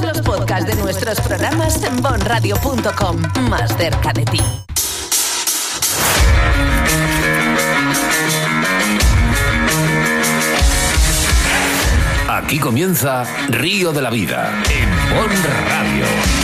los podcasts de nuestros programas en bonradio.com. Más cerca de ti. Aquí comienza Río de la Vida en Bon Radio.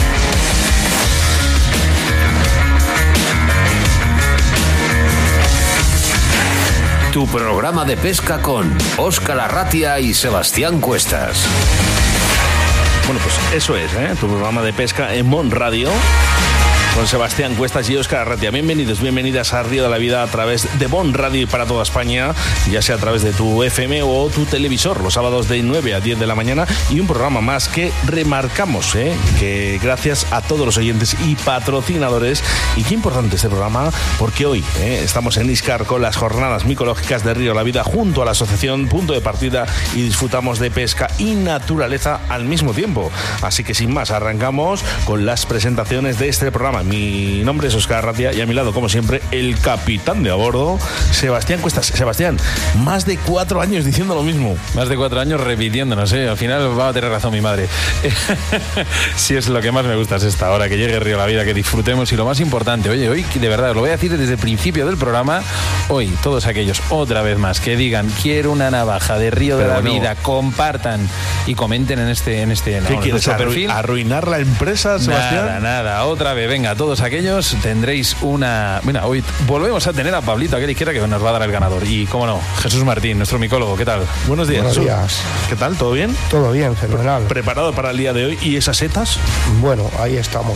Tu programa de pesca con Óscar Arratia y Sebastián Cuestas. Bueno, pues eso es, tu programa de pesca en Bon Radio, con Sebastián Cuestas y Óscar Arratia. Bienvenidos, bienvenidas a Río de la Vida a través de Bon Radio y para toda España, ya sea a través de tu FM o tu televisor, los sábados de 9 a 10 de la mañana, y un programa más que remarcamos, que gracias a todos los oyentes y patrocinadores. Y qué importante este programa, porque hoy estamos en Iscar con las jornadas micológicas de Río de la Vida junto a la asociación Punto de Partida y disfrutamos de pesca y naturaleza al mismo tiempo. Así que sin más, arrancamos con las presentaciones de este programa. Mi nombre es Óscar Arratia y a mi lado, como siempre, el capitán de a bordo, Sebastián Cuestas. Sebastián, más de 4 años diciendo lo mismo. Más de 4 años repitiéndonos, Al final va a tener razón mi madre. Si es lo que más me gusta es esta hora, que llegue Río la Vida, que disfrutemos y lo más importante, oye, hoy de verdad, lo voy a decir desde el principio del programa, hoy todos aquellos, otra vez más, que digan quiero una navaja de Río de la Vida, compartan y comenten en este ¿Qué quieres, perfil? ¿Arruinar la empresa, Sebastián? Nada, otra vez, venga, todos aquellos tendréis una... Mira, hoy volvemos a tener a Pablito aquí a la izquierda, que nos va a dar el ganador. Y, cómo no, Jesús Martín, nuestro micólogo, ¿qué tal? Buenos días, Buenos Jesús. días. ¿Qué tal? ¿Todo bien? Todo bien, fenomenal. ¿Preparado para el día de hoy? ¿Y esas setas? Bueno, ahí estamos.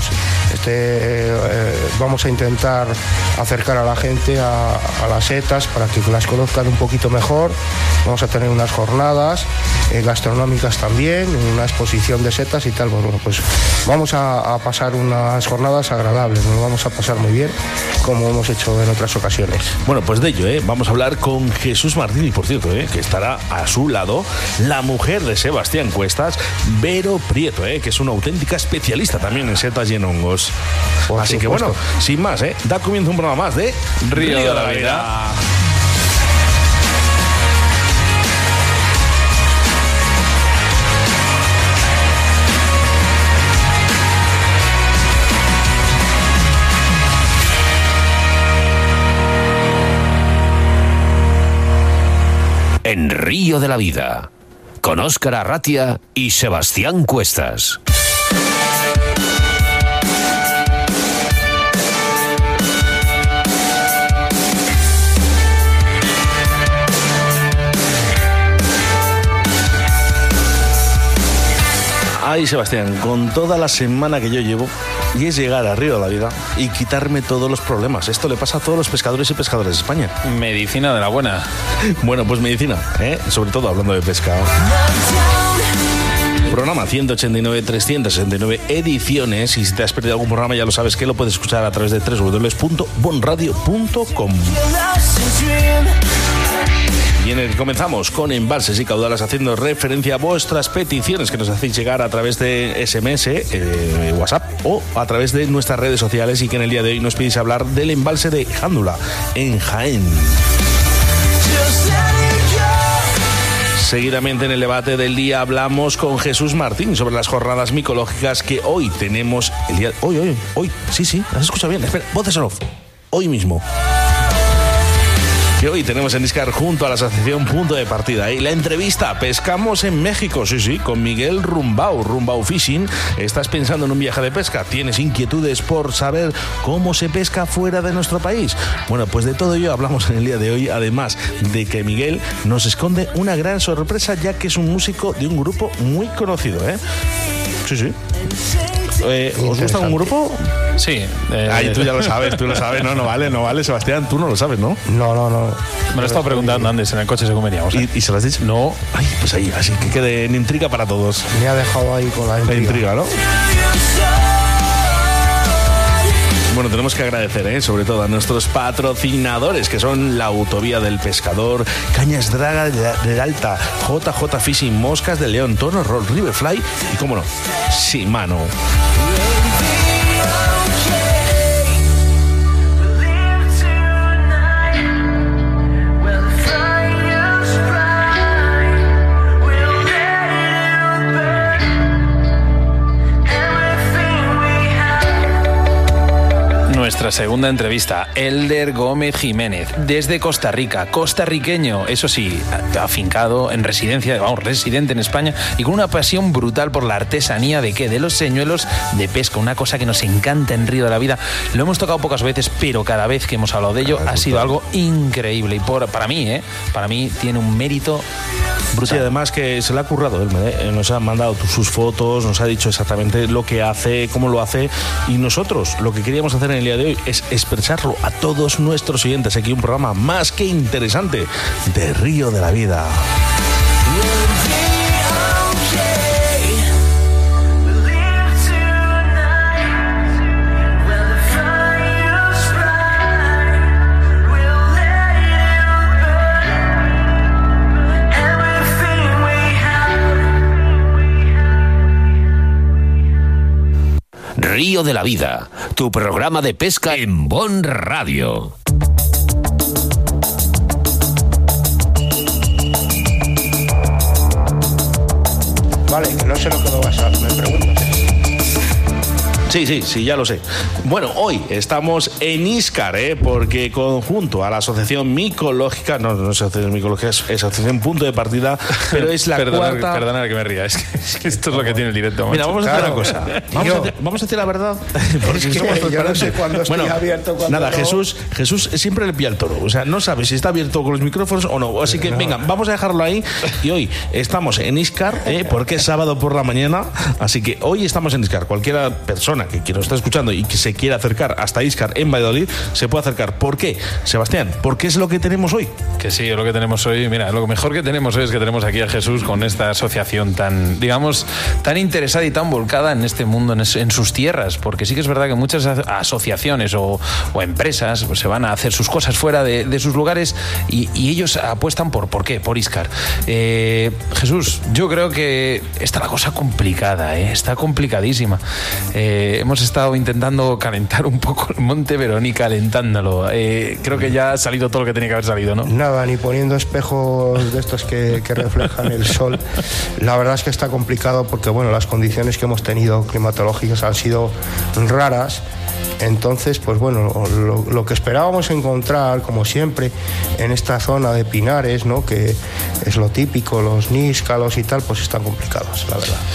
Vamos a intentar acercar a la gente a las setas para que las conozcan un poquito mejor. Vamos a tener unas jornadas gastronómicas también, una exposición de setas y tal. Bueno, pues vamos a pasar unas jornadas agradables, nos vamos a pasar muy bien, como hemos hecho en otras ocasiones. Bueno, pues de ello, vamos a hablar con Jesús Martín, y por cierto, que estará a su lado la mujer de Sebastián Cuestas, Vero Prieto, que es una auténtica especialista también en setas y en hongos. Así que bueno, sin más, da comienzo un programa más de Río de la Vida. En Río de la Vida, con Óscar Arratia y Sebastián Cuestas. Ay, Sebastián, con toda la semana que yo llevo, y es llegar a Río de la Vida y quitarme todos los problemas. Esto le pasa a todos los pescadores y pescadoras de España. Medicina de la buena. Bueno, pues medicina, sobre todo hablando de pesca. Programa 189, 369 ediciones, y si te has perdido algún programa ya lo sabes que lo puedes escuchar a través de www.bonradio.com. Y en el que comenzamos con embalses y caudales, haciendo referencia a vuestras peticiones que nos hacéis llegar a través de SMS, WhatsApp o a través de nuestras redes sociales, y que en el día de hoy nos pedís hablar del embalse de Jándula, en Jaén. Seguidamente en el debate del día hablamos con Jesús Martín sobre las jornadas micológicas que hoy tenemos. El día hoy, sí, has escuchado bien. Espera, voces en off. Hoy mismo. Que hoy tenemos en Iscar junto a la asociación Punto de Partida. Y la entrevista, pescamos en México, sí, con Miguel Rumbau Fishing. ¿Estás pensando en un viaje de pesca? ¿Tienes inquietudes por saber cómo se pesca fuera de nuestro país? Bueno, pues de todo ello hablamos en el día de hoy, además de que Miguel nos esconde una gran sorpresa, ya que es un músico de un grupo muy conocido, Sí. ¿Os gusta un grupo? Sí. Ay, tú ya lo sabes, no vale, Sebastián, tú no lo sabes, ¿no? No. Me lo he estado preguntando antes en el coche según veníamos. ¿Y se lo has dicho? No. Ay, pues ahí, así que quede en intriga para todos. Me ha dejado ahí con la intriga, ¿no? Bueno, tenemos que agradecer, sobre todo a nuestros patrocinadores, que son la Autovía del Pescador, Cañas Draga del Alta, JJ Fishing, Moscas de León, Tono Roll, Riverfly y, cómo no, Shimano. nuestra segunda entrevista, Elder Gómez Jiménez, desde Costa Rica, costarriqueño, eso sí, afincado en residencia, residente en España y con una pasión brutal por la artesanía de ¿qué? De los señuelos de pesca, una cosa que nos encanta en Río de la Vida. Lo hemos tocado pocas veces, pero cada vez que hemos hablado de ello ha sido algo increíble y para mí tiene un mérito brutal. Sí, además que se le ha currado él, nos ha mandado sus fotos, nos ha dicho exactamente lo que hace, cómo lo hace, y nosotros lo que queríamos hacer en el día de hoy es expresarlo a todos nuestros oyentes. Aquí un programa más que interesante de Río de la Vida. Río de la Vida, tu programa de pesca en Bon Radio. Vale, que no sé lo que me vas a me preguntas. Sí, ya lo sé. Bueno, hoy estamos en Íscar, porque junto a la Asociación Micológica, no es Asociación Micológica, es Asociación Punto de Partida, pero es la cuarta... Perdona que me ría, es que esto es lo que tiene el directo. Mira, vamos a hacer una cosa. Vamos a decir la verdad. Porque es que yo no sé cuándo estoy abierto, cuándo nada, no. Jesús siempre le pilla el toro. O sea, no sabe si está abierto con los micrófonos o no. Así que venga, vamos a dejarlo ahí. Y hoy estamos en Íscar, porque es sábado por la mañana. Así que hoy estamos en Íscar. Cualquiera persona que nos está escuchando y que se quiera acercar hasta Íscar en Valladolid, se puede acercar. ¿Por qué, Sebastián? ¿Por qué es lo que tenemos hoy? Que sí, es lo que tenemos hoy. Mira, lo mejor que tenemos hoy es que tenemos aquí a Jesús con esta asociación tan, digamos, tan interesada y tan volcada en este mundo, en sus tierras, porque sí que es verdad que muchas asociaciones o empresas pues, se van a hacer sus cosas fuera de sus lugares y ellos apuestan ¿por qué? Por Íscar. Jesús, yo creo que está la cosa complicada, está complicadísima. Hemos estado intentando calentar un poco el monte, pero ni calentándolo. Creo que ya ha salido todo lo que tenía que haber salido, ¿no? Nada, ni poniendo espejos de estos que reflejan el sol. La verdad es que está complicado porque, bueno, las condiciones que hemos tenido climatológicas han sido raras. Entonces, pues bueno, lo que esperábamos encontrar, como siempre, en esta zona de pinares, ¿no? Que es lo típico, los níscalos y tal, pues están complicados, la verdad.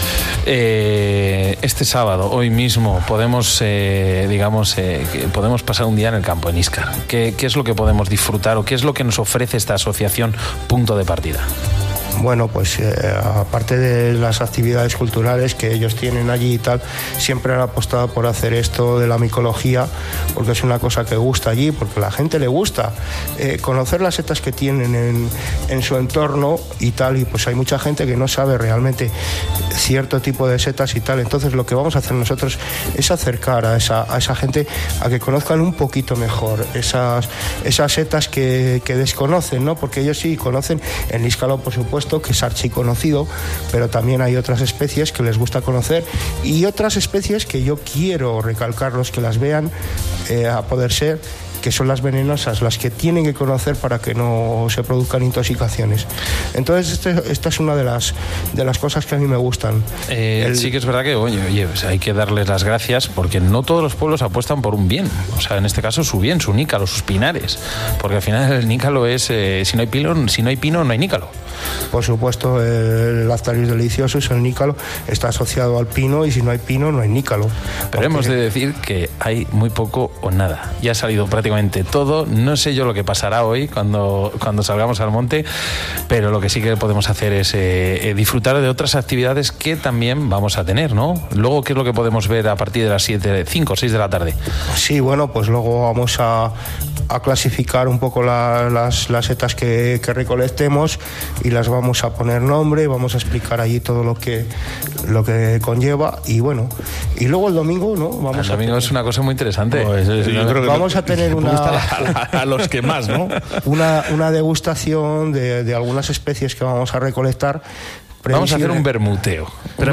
Este sábado, hoy mismo, podemos pasar un día en el campo, en Íscar. ¿Qué es lo que podemos disfrutar o qué es lo que nos ofrece esta asociación Punto de Partida? Bueno, pues aparte de las actividades culturales que ellos tienen allí y tal, siempre han apostado por hacer esto de la micología, porque es una cosa que gusta allí, porque a la gente le gusta conocer las setas que tienen en su entorno y tal, y pues hay mucha gente que no sabe realmente cierto tipo de setas y tal. Entonces lo que vamos a hacer nosotros es acercar a esa gente a que conozcan un poquito mejor esas setas que desconocen, ¿no? Porque ellos sí conocen el níscalo, por supuesto, que es archiconocido, pero también hay otras especies que les gusta conocer y otras especies que yo quiero recalcarlos, que las vean a poder ser, que son las venenosas, las que tienen que conocer para que no se produzcan intoxicaciones. Entonces esta es una de las cosas que a mí me gustan. Sí que es verdad que oye, pues hay que darles las gracias porque no todos los pueblos apuestan por un bien, o sea, en este caso su bien, su nícalo, sus pinares, porque al final el nícalo es si no hay pino no hay nícalo. Por supuesto, el Lactarius deliciosus, el nícalo, está asociado al pino y si no hay pino no hay nícalo. Pero hemos de decir que hay muy poco o nada. Ya ha salido prácticamente todo. No sé yo lo que pasará hoy cuando salgamos al monte, pero lo que sí que podemos hacer es disfrutar de otras actividades que también vamos a tener, ¿no? Luego, ¿qué es lo que podemos ver a partir de las 5 o 6 de la tarde? Sí, bueno, pues luego vamos a clasificar un poco las setas que recolectemos y las vamos a poner nombre, vamos a explicar allí todo lo que conlleva y bueno, y luego el domingo, ¿no? El domingo es una cosa muy interesante. Pues, yo creo que vamos a tener a los que más, ¿no? Una degustación de algunas especies que vamos a recolectar. Vamos a hacer un vermuteo.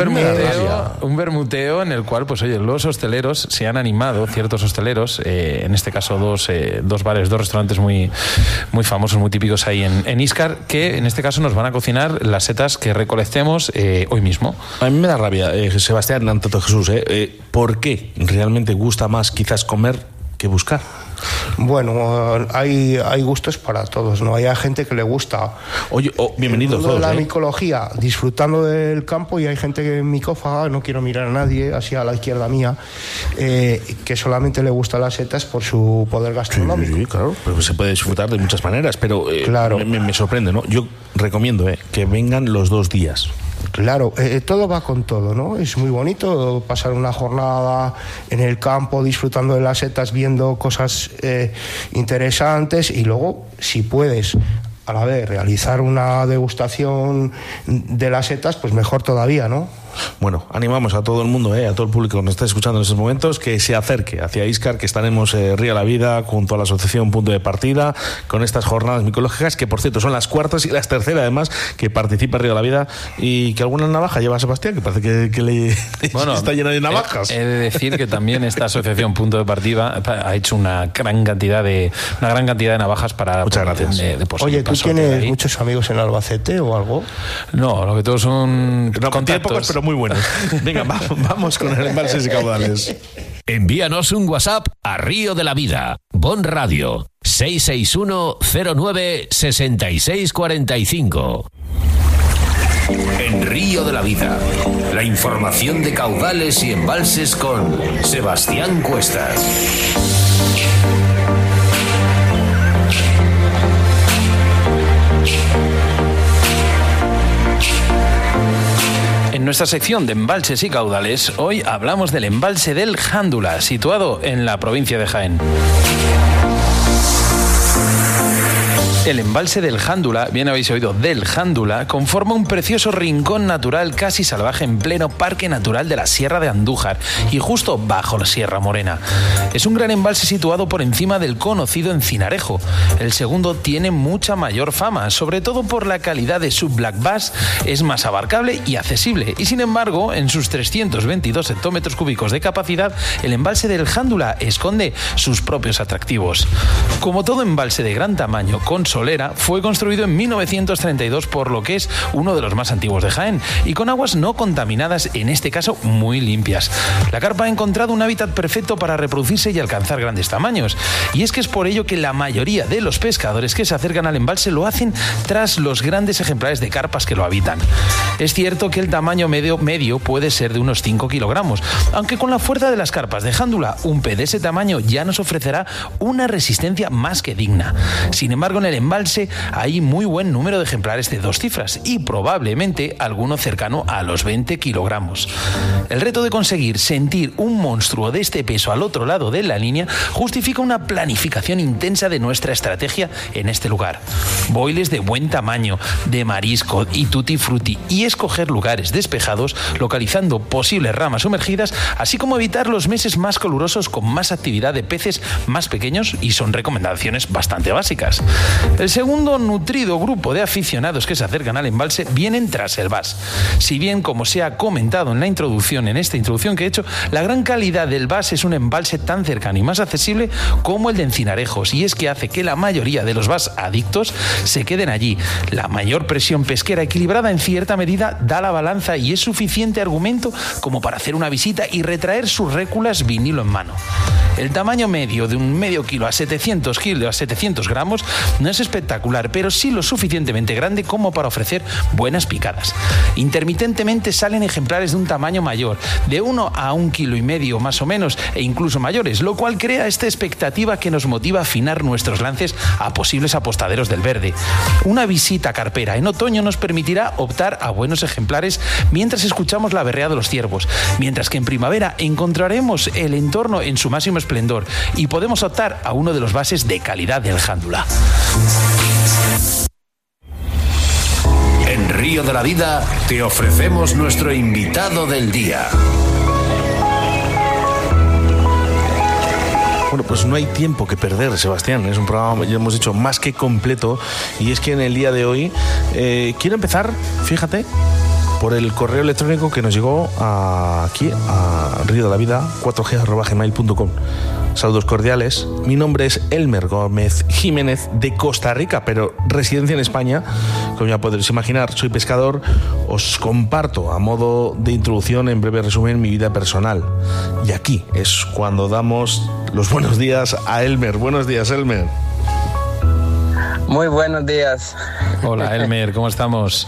Un vermuteo en el cual, pues oye, los hosteleros se han animado, ciertos hosteleros, en este caso dos bares, dos restaurantes muy, muy famosos, muy típicos ahí en Íscar, que en este caso nos van a cocinar las setas que recolectemos hoy mismo. A mí me da rabia, Sebastián, tanto Jesús, ¿por qué realmente gusta más quizás comer que buscar? Bueno, hay gustos para todos, ¿no? Hay gente que le gusta. Oye, bienvenidos todos. La micología, disfrutando del campo, y hay gente que micófaga, no quiero mirar a nadie, así a la izquierda mía, que solamente le gustan las setas por su poder gastronómico. Sí, claro, pero se puede disfrutar de muchas maneras, pero claro. me sorprende, ¿no? Yo recomiendo que vengan los 2 días. Claro, todo va con todo, ¿no? Es muy bonito pasar una jornada en el campo disfrutando de las setas, viendo cosas interesantes, y luego, si puedes a la vez realizar una degustación de las setas, pues mejor todavía, ¿no? Bueno, animamos a todo el mundo, a todo el público que nos está escuchando en estos momentos, que se acerque hacia Íscar, que estaremos Río de la Vida junto a la asociación Punto de Partida con estas jornadas micológicas, que por cierto son las cuartas y las terceras además que participa Río de la Vida, y que alguna navaja lleva a Sebastián, que parece que le está llena de navajas. He de decir que también esta asociación Punto de Partida ha hecho una gran cantidad de navajas para... Muchas gracias. Oye, ¿tú tienes muchos amigos en Albacete o algo? No, lo que todos son contactos, pero muy buenos. Venga, vamos con el embalses y caudales. Envíanos un WhatsApp a Río de la Vida, Bon Radio, 661-09-6645. En Río de la Vida, la información de caudales y embalses con Sebastián Cuestas. En nuestra sección de embalses y caudales, hoy hablamos del embalse del Jándula, situado en la provincia de Jaén. El embalse del Jándula, bien habéis oído, del Jándula, conforma un precioso rincón natural casi salvaje en pleno Parque Natural de la Sierra de Andújar y justo bajo la Sierra Morena. Es un gran embalse situado por encima del conocido Encinarejo. El segundo tiene mucha mayor fama, sobre todo por la calidad de su black bass, es más abarcable y accesible, y sin embargo, en sus 322 hectómetros cúbicos de capacidad, el embalse del Jándula esconde sus propios atractivos. Como todo embalse de gran tamaño con solera, fue construido en 1932, por lo que es uno de los más antiguos de Jaén, y con aguas no contaminadas, en este caso muy limpias. La carpa ha encontrado un hábitat perfecto para reproducirse y alcanzar grandes tamaños, y es que es por ello que la mayoría de los pescadores que se acercan al embalse lo hacen tras los grandes ejemplares de carpas que lo habitan. Es cierto que el tamaño medio puede ser de unos 5 kilogramos, aunque con la fuerza de las carpas de Jándula, un pez de ese tamaño ya nos ofrecerá una resistencia más que digna. Sin embargo, en el embalse hay muy buen número de ejemplares de 2 cifras y probablemente alguno cercano a los 20 kilogramos. El reto de conseguir sentir un monstruo de este peso al otro lado de la línea justifica una planificación intensa de nuestra estrategia en este lugar. Boiles de buen tamaño, de marisco y tutti frutti, y escoger lugares despejados, localizando posibles ramas sumergidas, así como evitar los meses más calurosos con más actividad de peces más pequeños, y son recomendaciones bastante básicas. El segundo nutrido grupo de aficionados que se acercan al embalse vienen tras el bass. Si bien, como se ha comentado en esta introducción que he hecho, la gran calidad del bass es un embalse tan cercano y más accesible como el de Encinarejos, y es que hace que la mayoría de los bass adictos se queden allí. La mayor presión pesquera equilibrada en cierta medida da la balanza y es suficiente argumento como para hacer una visita y retraer sus réculas vinilo en mano. El tamaño medio de un medio kilo a 700 gramos no es espectacular, pero sí lo suficientemente grande como para ofrecer buenas picadas. Intermitentemente salen ejemplares de un tamaño mayor, de 1 a 1,5 kilos más o menos, e incluso mayores, lo cual crea esta expectativa que nos motiva a afinar nuestros lances a posibles apostaderos del verde. Una visita carpera en otoño nos permitirá optar a buenos ejemplares mientras escuchamos la berrea de los ciervos, mientras que en primavera encontraremos el entorno en su máximo esplendor y podemos optar a uno de los bases de calidad del Jándula. En Río de la Vida te ofrecemos nuestro invitado del día. Bueno, pues no hay tiempo que perder, Sebastián. Es un programa, ya hemos dicho, más que completo. Y es que en el día de hoy quiero empezar, fíjate, por el correo electrónico que nos llegó aquí a Río de la Vida, 4g@gmail.com. Saludos cordiales. Mi nombre es Elmer Gómez Jiménez, de Costa Rica, pero residencia en España, como ya podréis imaginar, soy pescador. Os comparto a modo de introducción, en breve resumen, mi vida personal. Y aquí es cuando damos los buenos días a Elmer. Buenos días, Elmer. Muy buenos días. Hola, Elmer, ¿cómo estamos?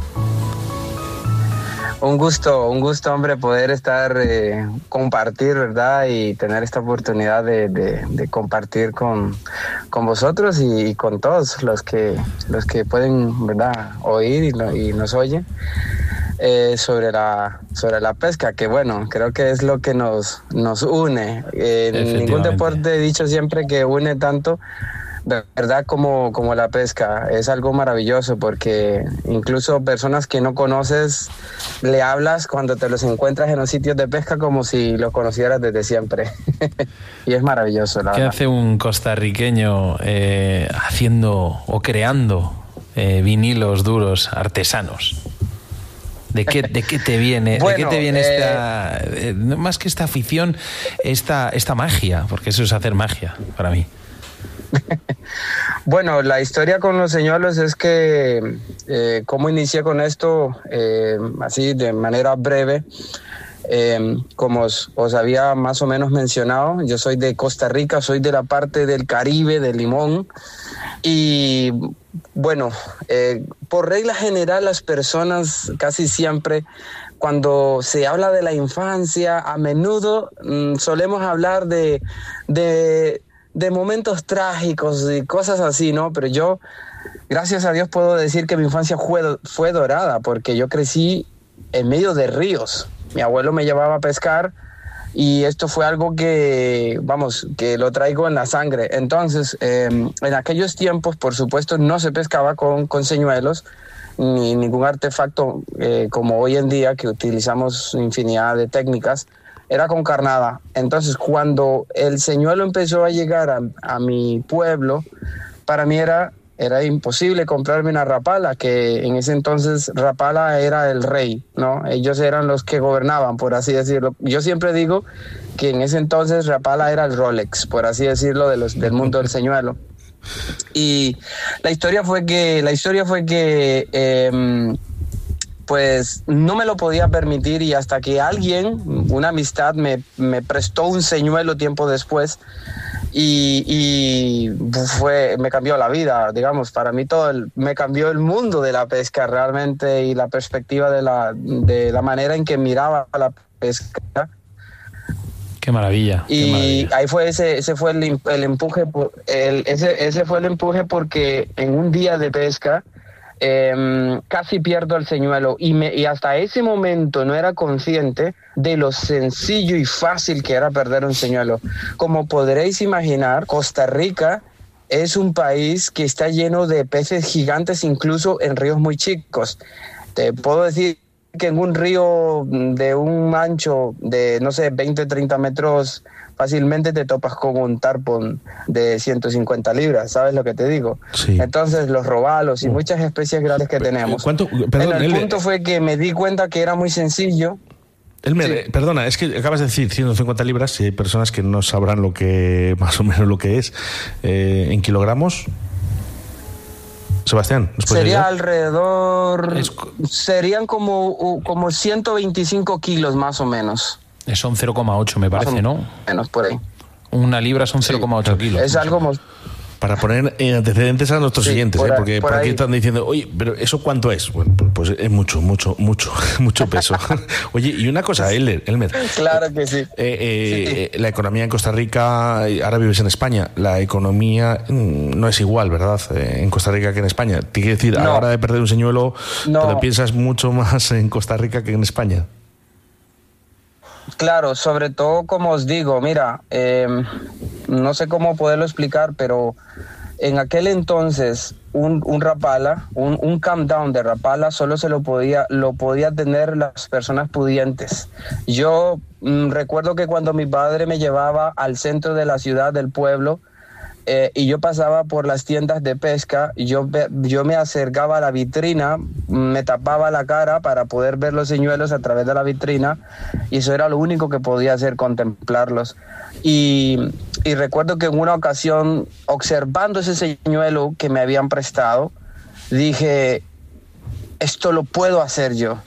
Un gusto, hombre, poder estar, compartir, ¿verdad? Y tener esta oportunidad de compartir con vosotros y con todos los que pueden, ¿verdad?, oír y nos oyen sobre la pesca, que bueno, creo que es lo que nos une. Ningún deporte he dicho siempre que une tanto, ¿verdad?, como la pesca. Es algo maravilloso porque incluso personas que no conoces le hablas cuando te los encuentras en los sitios de pesca como si los conocieras desde siempre. Y es maravilloso, la verdad. ¿Qué hace un costarriqueño haciendo o creando vinilos duros artesanos? ¿De qué te viene? Bueno, ¿de qué te viene esta, más que esta afición, esta magia? Porque eso es hacer magia para mí. Bueno, la historia con los señuelos es que cómo inicié con esto, así de manera breve. Como os había más o menos mencionado, yo soy de Costa Rica, soy de la parte del Caribe, de Limón, y bueno, por regla general las personas casi siempre, cuando se habla de la infancia, a menudo solemos hablar de momentos trágicos y cosas así, ¿no? Pero yo, gracias a Dios, puedo decir que mi infancia fue dorada, porque yo crecí en medio de ríos. Mi abuelo me llevaba a pescar y esto fue algo que, vamos, que lo traigo en la sangre. Entonces, en aquellos tiempos, por supuesto, no se pescaba con señuelos ni ningún artefacto como hoy en día, que utilizamos infinidad de técnicas. Era con carnada. Entonces, cuando el señuelo empezó a llegar a mi pueblo, para mí era imposible comprarme una rapala, que en ese entonces rapala era el rey, ¿no? Ellos eran los que gobernaban, por así decirlo. Yo siempre digo que en ese entonces rapala era el Rolex, por así decirlo, del mundo del señuelo. Y la historia fue que pues no me lo podía permitir, y hasta que alguien, una amistad, me prestó un señuelo tiempo después, y me cambió la vida, digamos, para mí me cambió el mundo de la pesca realmente, y la perspectiva de la manera en que miraba la pesca. Qué maravilla. Y qué maravilla. ahí fue ese fue el empuje, ese fue el empuje, porque en un día de pesca casi pierdo el señuelo, y hasta ese momento no era consciente de lo sencillo y fácil que era perder un señuelo. Como podréis imaginar, Costa Rica es un país que está lleno de peces gigantes, incluso en ríos muy chicos. Te puedo decir que en un río de un ancho de, no sé, 20, 30 metros, fácilmente te topas con un tarpón de 150 libras, ¿sabes lo que te digo? Sí. Entonces, los robalos y muchas especies grandes que tenemos. El punto fue que me di cuenta que era muy sencillo. Elmer, sí. Perdona, es que acabas de decir 150 libras, y hay personas que no sabrán más o menos lo que es. ¿En kilogramos? Sebastián, ¿nos puedes sería ayudar? Alrededor, serían como 125 kilos más o menos. Son 0,8 me parece, ¿no? Menos por ahí. Una libra son 0,8 kilos. Es algo... Para poner antecedentes a nuestros siguientes, porque por aquí están diciendo, oye, pero ¿eso cuánto es? Bueno, pues es mucho peso. Oye, y una cosa, Elmer. Claro que sí. La economía en Costa Rica, ahora vives en España, la economía no es igual, ¿verdad? En Costa Rica que en España. Te quiero decir, a la hora de perder un señuelo, te piensas mucho más en Costa Rica que en España. Claro, sobre todo, como os digo, mira, no sé cómo poderlo explicar, pero en aquel entonces un rapala, un camp down de rapala solo lo podía tener las personas pudientes. Yo recuerdo que cuando mi padre me llevaba al centro de la ciudad, del pueblo, y yo pasaba por las tiendas de pesca, yo me acercaba a la vitrina, me tapaba la cara para poder ver los señuelos a través de la vitrina, y eso era lo único que podía hacer, contemplarlos. Y recuerdo que en una ocasión, observando ese señuelo que me habían prestado, dije, esto lo puedo hacer yo.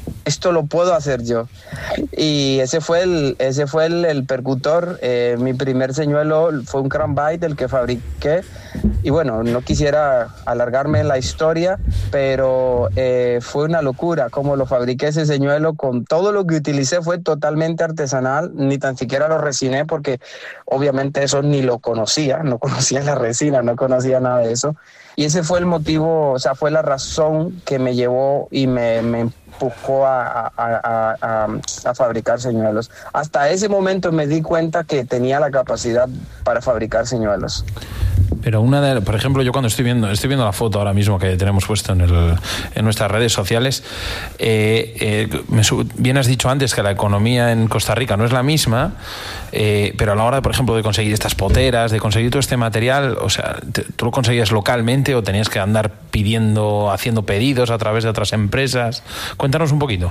Y ese fue el percutor. Mi primer señuelo fue un cranbite, el que fabriqué. Y bueno, no quisiera alargarme en la historia, pero fue una locura cómo lo fabriqué ese señuelo. Con todo lo que utilicé fue totalmente artesanal, ni tan siquiera lo resiné, porque obviamente eso ni lo conocía, no conocía la resina, no conocía nada de eso. Y ese fue el motivo, o sea, fue la razón que me llevó y me empujó a fabricar señuelos. Hasta ese momento me di cuenta que tenía la capacidad para fabricar señuelos. Pero por ejemplo, yo cuando estoy viendo la foto ahora mismo que tenemos puesto en nuestras redes sociales, bien has dicho antes que la economía en Costa Rica no es la misma, pero a la hora, por ejemplo, de conseguir estas poteras, de conseguir todo este material, o sea, ¿tú lo conseguías localmente o tenías que andar haciendo pedidos a través de otras empresas? Cuéntanos un poquito.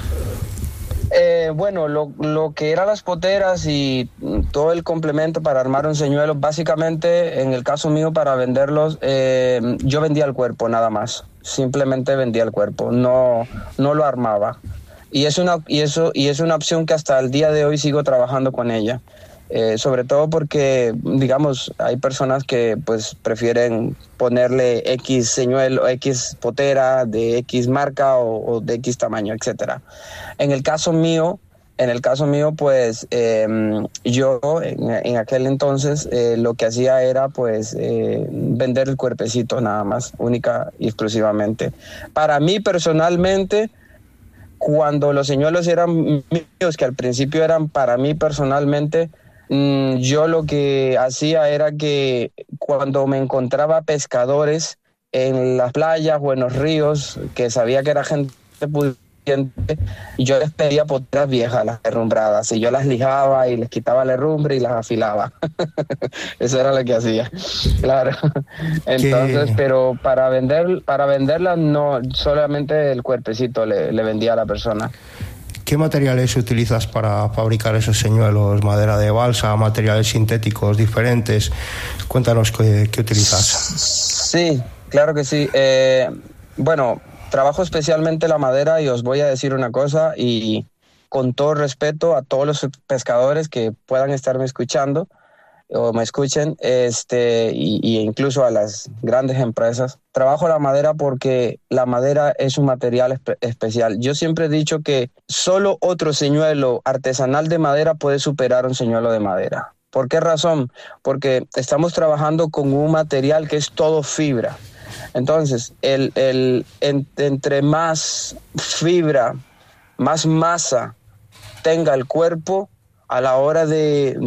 Bueno, lo que eran las poteras y todo el complemento para armar un señuelo, básicamente, en el caso mío, para venderlos, yo vendía el cuerpo nada más. Simplemente vendía el cuerpo, no lo armaba. Y es una opción que hasta el día de hoy sigo trabajando con ella. Sobre todo porque, digamos, hay personas que pues prefieren ponerle X señuelo, X potera de X marca o de X tamaño, etcétera. En el caso mío, pues yo en aquel entonces lo que hacía era pues vender el cuerpecito nada más, única y exclusivamente. Para mí personalmente, cuando los señuelos eran míos, que al principio eran para mí personalmente, yo lo que hacía era que cuando me encontraba pescadores en las playas o en los ríos, que sabía que era gente pudiente, yo les pedía poteras viejas, las herrumbradas, y yo las lijaba y les quitaba la herrumbre y las afilaba. Eso era lo que hacía, claro. Entonces, pero para venderlas no, solamente el cuerpecito le vendía a la persona. ¿Qué materiales utilizas para fabricar esos señuelos? ¿Madera de balsa, materiales sintéticos diferentes? Cuéntanos qué utilizas. Sí, claro que sí. Bueno, trabajo especialmente la madera y os voy a decir una cosa, y con todo respeto a todos los pescadores que puedan estarme escuchando o me escuchen, y incluso a las grandes empresas. Trabajo la madera porque la madera es un material especial. Yo siempre he dicho que solo otro señuelo artesanal de madera puede superar un señuelo de madera. ¿Por qué razón? Porque estamos trabajando con un material que es todo fibra. Entonces, entre más fibra, más masa tenga el cuerpo, a la hora de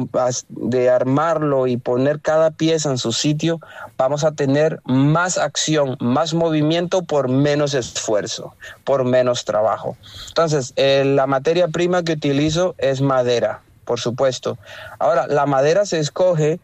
armarlo y poner cada pieza en su sitio, vamos a tener más acción, más movimiento por menos esfuerzo, por menos trabajo. Entonces, la materia prima que utilizo es madera, por supuesto. Ahora, la madera se escoge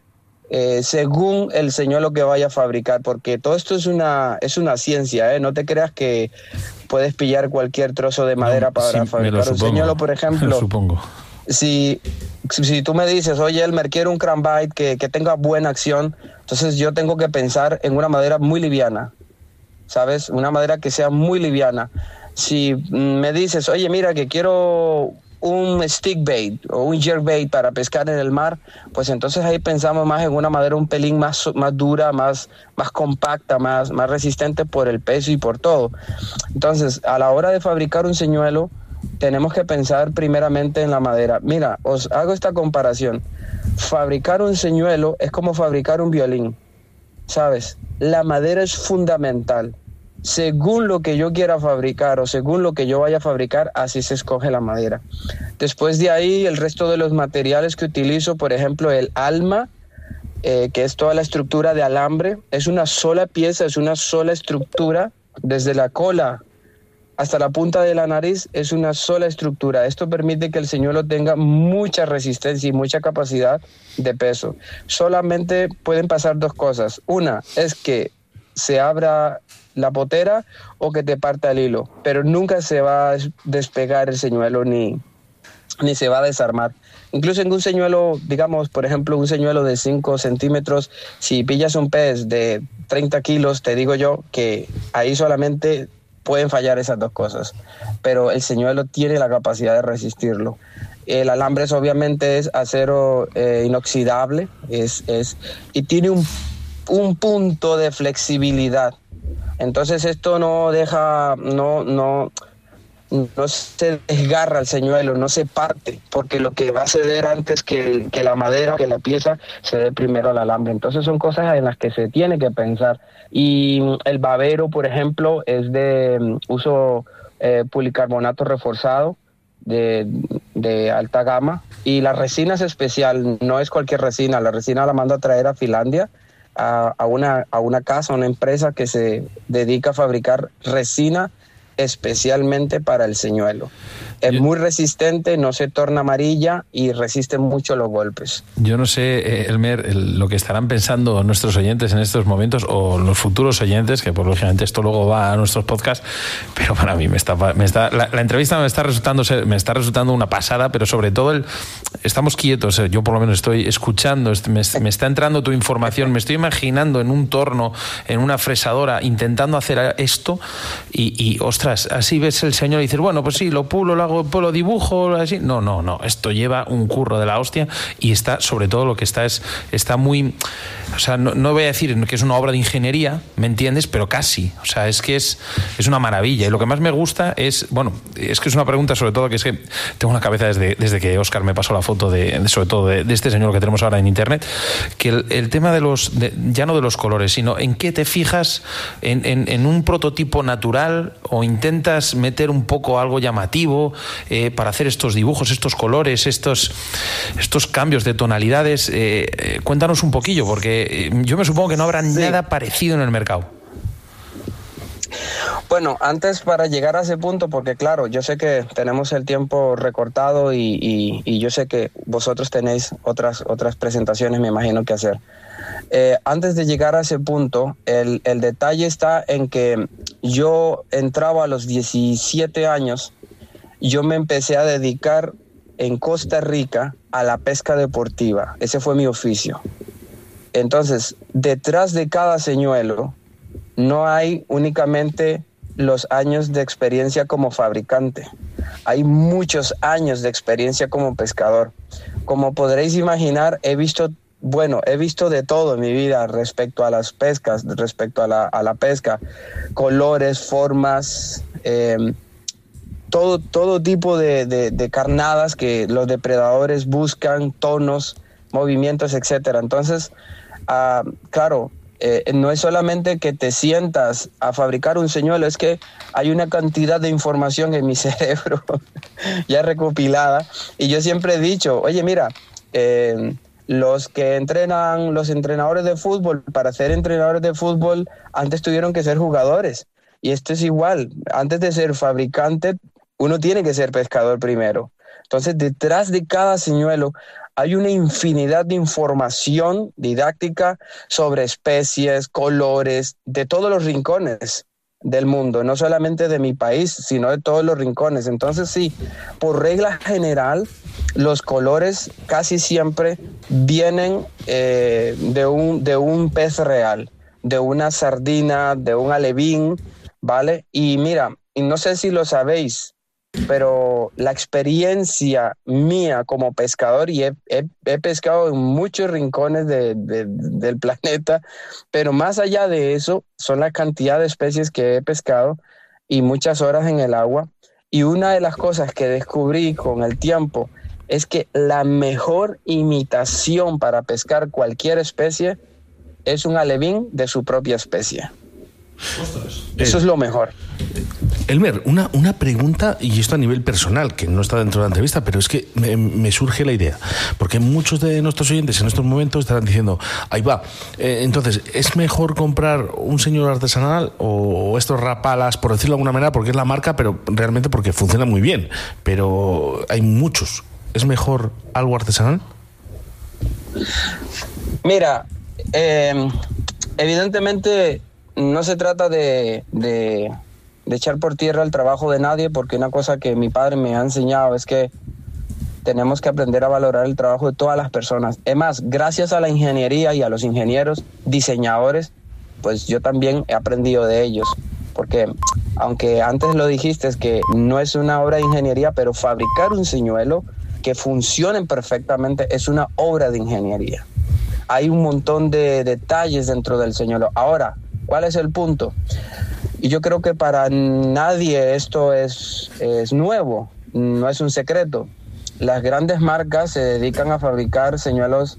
según el señuelo que vaya a fabricar, porque todo esto es una ciencia, ¿eh? No te creas que puedes pillar cualquier trozo de madera para fabricar un señuelo, por ejemplo. Me lo supongo. Si tú me dices, oye, Elmer, quiero un cranbite que tenga buena acción, entonces yo tengo que pensar en una madera muy liviana, ¿sabes? Una madera que sea muy liviana. Si me dices, oye, mira, que quiero un stick bait o un jerkbait para pescar en el mar, pues entonces ahí pensamos más en una madera un pelín más dura, más compacta, más resistente por el peso y por todo. Entonces, a la hora de fabricar un señuelo, tenemos que pensar primeramente en la madera. Mira, os hago esta comparación. Fabricar un señuelo es como fabricar un violín, ¿sabes? La madera es fundamental. Según lo que yo quiera fabricar o según lo que yo vaya a fabricar, así se escoge la madera. Después de ahí, el resto de los materiales que utilizo, por ejemplo, el alma, que es toda la estructura de alambre, es una sola pieza, es una sola estructura, desde la cola hasta la punta de la nariz es una sola estructura. Esto permite que el señuelo tenga mucha resistencia y mucha capacidad de peso. Solamente pueden pasar dos cosas. Una es que se abra la potera o que te parta el hilo, pero nunca se va a despegar el señuelo ni se va a desarmar. Incluso en un señuelo, digamos, por ejemplo, un señuelo de 5 centímetros, si pillas un pez de 30 kilos, te digo yo que ahí solamente pueden fallar esas dos cosas, pero el señuelo tiene la capacidad de resistirlo. El alambre obviamente es acero inoxidable, y tiene un punto de flexibilidad. Entonces esto no deja, no se desgarra el señuelo, no se parte, porque lo que va a ceder antes que la madera, que la pieza, se dé primero al alambre. Entonces son cosas en las que se tiene que pensar. Y el babero, por ejemplo, es de uso policarbonato reforzado de alta gama, y la resina es especial, no es cualquier resina. La resina la manda a traer a Finlandia, a una casa, una empresa que se dedica a fabricar resina especialmente para el señuelo. Es muy resistente, no se torna amarilla y resiste mucho los golpes. Yo no sé, Elmer, lo que estarán pensando nuestros oyentes en estos momentos, o los futuros oyentes, que por lógicamente esto luego va a nuestros podcasts, pero para mí la entrevista me está resultando una pasada, pero sobre todo estamos quietos, yo por lo menos estoy escuchando, me está entrando tu información, me estoy imaginando en un torno, en una fresadora, intentando hacer esto y ostras, así ves el señor y dices, bueno, pues sí, lo pulo, lo hago, pues lo dibujo, así. No, esto lleva un curro de la hostia, y está, sobre todo lo que está muy, o sea, no voy a decir que es una obra de ingeniería, ¿me entiendes? Pero casi, o sea, es que es una maravilla, y lo que más me gusta es que es una pregunta, sobre todo, que es que tengo una cabeza desde que Óscar me pasó la foto sobre todo de este señor que tenemos ahora en internet, que el tema ya no de los colores, sino en qué te fijas en un prototipo natural, o intentas meter un poco algo llamativo para hacer estos dibujos, estos colores, estos cambios de tonalidades. Cuéntanos un poquillo, porque yo me supongo que no habrá nada parecido en el mercado. Bueno, antes, para llegar a ese punto, porque claro, yo sé que tenemos el tiempo recortado y yo sé que vosotros tenéis otras presentaciones, me imagino, que hacer. Antes de llegar a ese punto, el detalle está en que yo entraba a los 17 años, yo me empecé a dedicar en Costa Rica a la pesca deportiva. Ese fue mi oficio. Entonces, detrás de cada señuelo no hay únicamente los años de experiencia como fabricante. Hay muchos años de experiencia como pescador. Como podréis imaginar, he visto de todo en mi vida respecto a las pescas, respecto a la pesca. Colores, formas, todo tipo de carnadas que los depredadores buscan, tonos, movimientos, etcétera. Entonces, claro, no es solamente que te sientas a fabricar un señuelo, es que hay una cantidad de información en mi cerebro ya recopilada, y yo siempre he dicho, oye, mira, los entrenadores de fútbol, para ser entrenadores de fútbol, antes tuvieron que ser jugadores, y esto es igual. Antes de ser fabricante, uno tiene que ser pescador primero. Entonces, detrás de cada señuelo hay una infinidad de información didáctica sobre especies, colores, de todos los rincones del mundo, no solamente de mi país, sino de todos los rincones. Entonces, sí, por regla general, los colores casi siempre vienen de un pez real, de una sardina, de un alevín, ¿vale? Y mira, y no sé si lo sabéis, pero la experiencia mía como pescador, y he pescado en muchos rincones del planeta, pero más allá de eso, son la cantidad de especies que he pescado y muchas horas en el agua. Y una de las cosas que descubrí con el tiempo es que la mejor imitación para pescar cualquier especie es un alevín de su propia especie. Ostras. Eso es lo mejor. Elmer, una pregunta, y esto a nivel personal, que no está dentro de la entrevista, pero es que me surge la idea, porque muchos de nuestros oyentes en estos momentos estarán diciendo, ahí va, entonces, ¿es mejor comprar un señuelo artesanal o estos rapalas, por decirlo de alguna manera, porque es la marca, pero realmente porque funciona muy bien, pero hay muchos? ¿Es mejor algo artesanal? Mira, evidentemente no se trata de echar por tierra el trabajo de nadie, porque una cosa que mi padre me ha enseñado es que tenemos que aprender a valorar el trabajo de todas las personas. Es más, gracias a la ingeniería y a los ingenieros, diseñadores, pues yo también he aprendido de ellos, porque aunque antes lo dijiste, es que no es una obra de ingeniería, pero fabricar un señuelo que funcione perfectamente es una obra de ingeniería. Hay un montón de detalles dentro del señuelo. Ahora, ¿cuál es el punto? Y yo creo que para nadie esto es nuevo, no es un secreto. Las grandes marcas se dedican a fabricar señuelos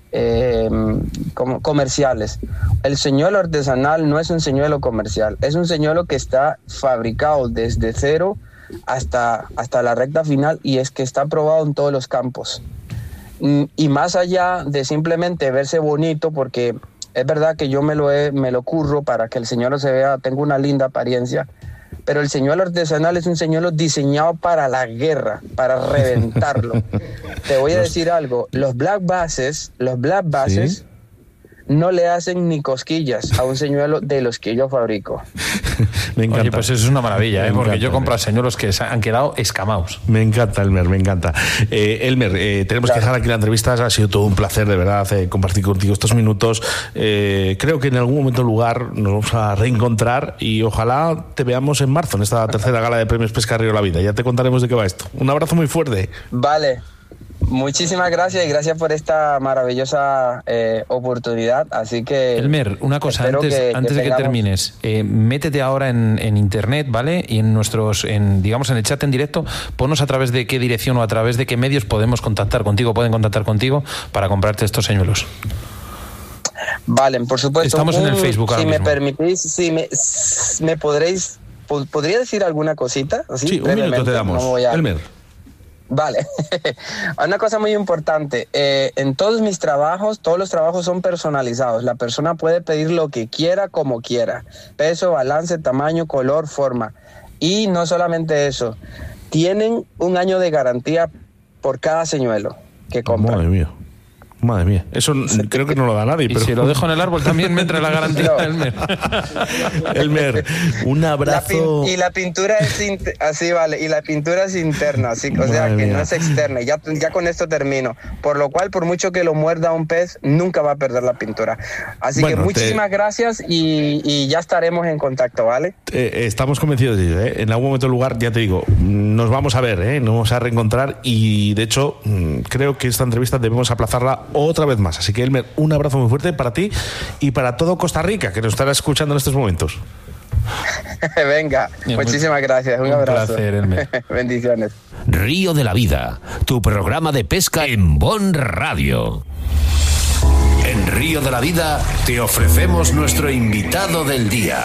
comerciales. El señuelo artesanal no es un señuelo comercial, es un señuelo que está fabricado desde cero hasta la recta final, y es que está probado en todos los campos. Y más allá de simplemente verse bonito, porque es verdad que yo me lo curro para que el señuelo se vea, tenga una linda apariencia, pero el señuelo artesanal es un señuelo diseñado para la guerra, para reventarlo. Te voy a decir algo, los black basses ¿sí? No le hacen ni cosquillas a un señuelo de los que yo fabrico. Me encanta. Oye, pues eso es una maravilla, porque yo compro señuelos que han quedado escamados. Me encanta, Elmer, me encanta. Elmer, tenemos que dejar aquí la entrevista. Ha sido todo un placer, de verdad, compartir contigo estos minutos. Creo que en algún momento o lugar nos vamos a reencontrar y ojalá te veamos en marzo, en esta tercera gala de premios Pesca Río de la Vida. Ya te contaremos de qué va esto. Un abrazo muy fuerte. Vale. Muchísimas gracias y gracias por esta maravillosa oportunidad. Así que Elmer, una cosa, antes de que termines, métete ahora en internet, ¿vale? Y en digamos en el chat en directo, ponnos a través de qué dirección o a través de qué medios pueden contactar contigo para comprarte estos señuelos. Vale, por supuesto. Estamos en el Facebook ahora si mismo. Me permitís, si me podréis, ¿podría decir alguna cosita? Así, sí, un minuto te damos. No Elmer. Vale, una cosa muy importante, en todos mis trabajos, todos los trabajos son personalizados, la persona puede pedir lo que quiera, como quiera, peso, balance, tamaño, color, forma, y no solamente eso, tienen 1 año de garantía por cada señuelo que compran. Madre mía, eso creo que no lo da nadie. Y pero si lo dejo en el árbol también me entra la garantía. No. Elmer. Elmer, un abrazo. Y la pintura es así, vale, y la pintura es interna, así, o sea, que no es externa. Ya con esto termino. Por lo cual, por mucho que lo muerda un pez, nunca va a perder la pintura. Así que muchísimas gracias y ya estaremos en contacto, ¿vale? Estamos convencidos de ello, ¿eh? En algún momento o lugar, ya te digo, nos vamos a ver, ¿eh? Nos vamos a reencontrar y, de hecho, creo que esta entrevista debemos aplazarla otra vez más. Así que, Elmer, un abrazo muy fuerte para ti y para todo Costa Rica, que nos estará escuchando en estos momentos. Venga, muchísimas gracias. Un abrazo. Placer, Elmer. Bendiciones. Río de la Vida, tu programa de pesca en Bon Radio. En Río de la Vida te ofrecemos nuestro invitado del día.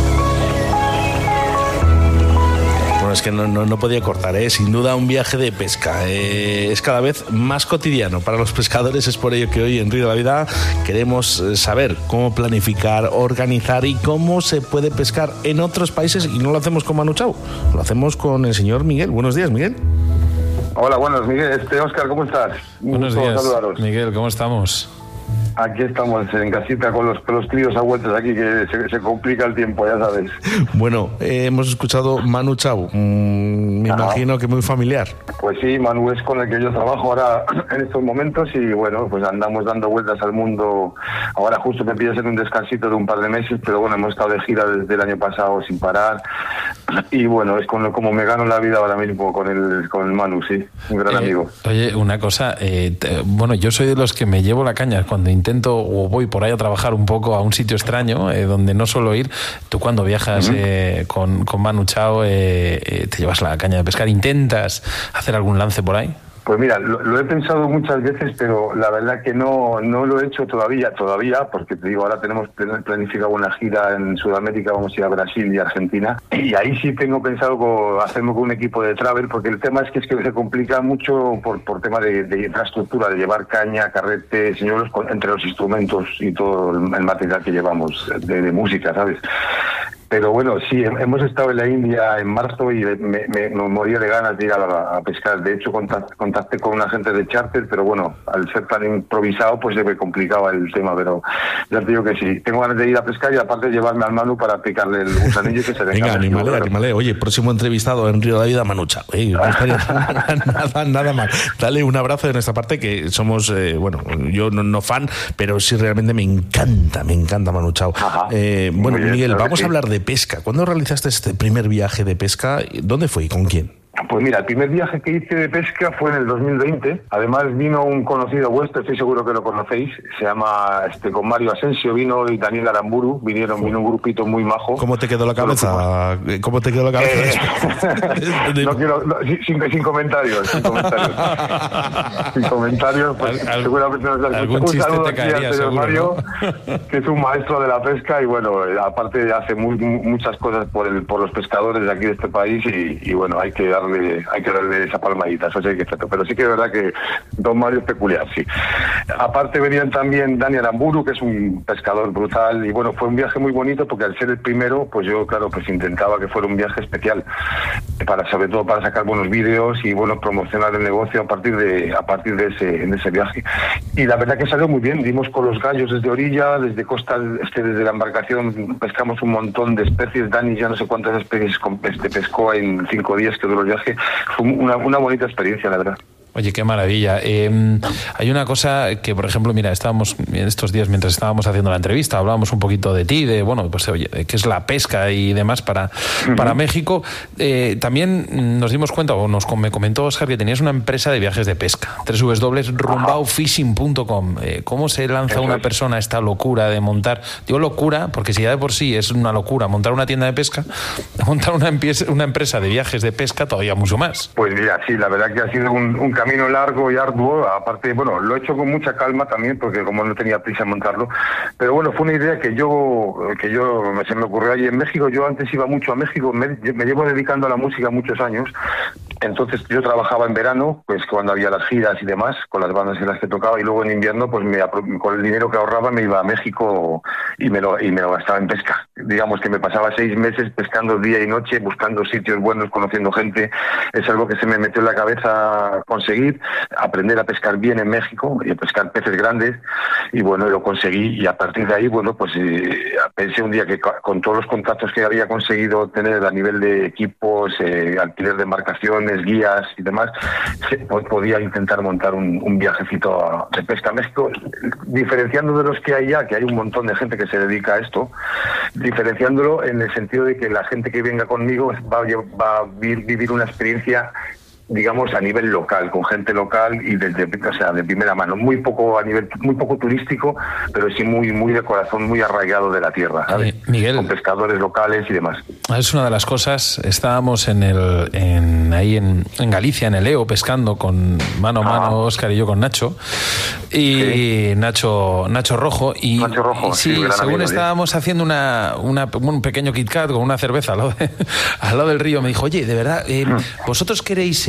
Bueno, es que no podía cortar, ¿eh? Sin duda un viaje de pesca. Es cada vez más cotidiano para los pescadores. Es por ello que hoy en Río de la Vida queremos saber cómo planificar, organizar y cómo se puede pescar en otros países. Y no lo hacemos con Manu Chao, lo hacemos con el señor Miguel. Buenos días, Miguel. Hola, buenos, Miguel. Óscar, ¿cómo estás? Buenos días, saludaros. Miguel, ¿cómo estamos? Aquí estamos en casita con los críos a vueltas aquí, que se complica el tiempo, ya sabes. Bueno, hemos escuchado Manu Chao, me imagino que muy familiar. Pues sí, Manu es con el que yo trabajo ahora en estos momentos y bueno, pues andamos dando vueltas al mundo. Ahora justo me pides en un descansito de un par de meses, pero bueno, hemos estado de gira desde el año pasado sin parar y bueno, es como me gano la vida ahora mismo con el Manu, sí, un gran amigo. Oye, una cosa, bueno, yo soy de los que me llevo la caña cuando intento o voy por ahí a trabajar un poco a un sitio extraño donde no suelo ir. Tú cuando viajas con Manu Chao te llevas la caña de pescar, ¿intentas hacer algún lance por ahí? Pues mira, lo he pensado muchas veces, pero la verdad que no lo he hecho todavía, porque te digo, ahora tenemos planificado una gira en Sudamérica, vamos a ir a Brasil y Argentina, y ahí sí tengo pensado hacerme con un equipo de travel, porque el tema es que se complica mucho por tema de infraestructura, de llevar caña, carrete, señuelos, entre los instrumentos y todo el material que llevamos de música, ¿sabes? Pero bueno, sí, hemos estado en la India en marzo y me moría de ganas de ir a pescar. De hecho, contacté con un agente de charter, pero bueno, al ser tan improvisado, pues se me complicaba el tema. Pero ya te digo que sí, tengo ganas de ir a pescar y aparte llevarme al Manu para picarle el gusanillo que se venga. Venga, animale. Oye, próximo entrevistado en Río de la Vida, Manu Chao. No estaría nada mal. Dale un abrazo de nuestra parte, que somos, bueno, yo no fan, pero sí realmente me encanta Manu Chao. Bueno, bien, Miguel, vamos a hablar de pesca. ¿Cuándo realizaste este primer viaje de pesca? ¿Dónde fue y con quién? Pues mira, el primer viaje que hice de pesca fue en el 2020. Además vino un conocido vuestro, estoy seguro que lo conocéis, se llama con Mario Asensio, vino y Daniel Aramburu, vino un grupito muy majo. ¿Cómo te quedó la cabeza? ¿Cómo te quedó la cabeza? Sin comentarios. Sin comentarios, pues seguramente nos da algún chiste te caería, seguro, Mario, ¿no? que es un maestro de la pesca y bueno, aparte hace muchas cosas por los pescadores de aquí de este país y bueno, hay que darle esa palmadita, eso sí hay que hacerlo. Pero sí que es verdad que don Mario es peculiar, sí. Aparte venían también Dani Aramburu, que es un pescador brutal, y bueno, fue un viaje muy bonito porque al ser el primero, pues yo, claro, pues intentaba que fuera un viaje especial, sobre todo para sacar buenos vídeos y bueno, promocionar el negocio a partir de ese viaje. Y la verdad que salió muy bien, dimos con los gallos desde orilla, desde costa, desde la embarcación pescamos un montón de especies. Dani ya no sé cuántas especies pescó en 5 días que duró el viaje. Fue una bonita experiencia, la verdad. Oye, qué maravilla. Hay una cosa que, por ejemplo, mira, estábamos en estos días, mientras estábamos haciendo la entrevista, hablábamos un poquito de ti, de qué es la pesca y demás para México. También nos dimos cuenta, me comentó Óscar, que tenías una empresa de viajes de pesca, www.rumbaofishing.com. ¿Cómo se lanza una persona a esta locura de montar? Digo locura, porque si ya de por sí es una locura montar una tienda de pesca, montar una empresa de viajes de pesca todavía mucho más. Pues mira, sí, la verdad que ha sido un camino largo y arduo, aparte, bueno, lo he hecho con mucha calma también, porque como no tenía prisa en montarlo, pero bueno, fue una idea que se me ocurrió allí en México. Yo antes iba mucho a México, me llevo dedicando a la música muchos años, entonces yo trabajaba en verano, pues cuando había las giras y demás, con las bandas en las que tocaba, y luego en invierno, pues con el dinero que ahorraba me iba a México y me lo gastaba en pesca. Digamos que me pasaba 6 meses pescando día y noche, buscando sitios buenos, conociendo gente. Es algo que se me metió en la cabeza conseguir, aprender a pescar bien en México y a pescar peces grandes, y bueno, lo conseguí, y a partir de ahí, bueno, pues pensé un día que con todos los contactos que había conseguido tener a nivel de equipos, alquiler de embarcaciones, guías y demás, podía intentar montar un viajecito de pesca a México, diferenciando de los que hay ya, que hay un montón de gente que se dedica a esto, diferenciándolo en el sentido de que la gente que venga conmigo va a vivir una experiencia, digamos, a nivel local, con gente local y de primera mano, muy poco turístico, pero sí muy de corazón, muy arraigado de la tierra, ¿sabes? Miguel, con pescadores locales y demás. Es una de las cosas. Estábamos ahí en Galicia, en el Eo, pescando con mano a mano, Óscar y yo con Nacho, y sí. Nacho Rojo, y sí, según estábamos haciendo un pequeño Kit Kat con una cerveza al lado del río, me dijo, oye, de verdad, vosotros queréis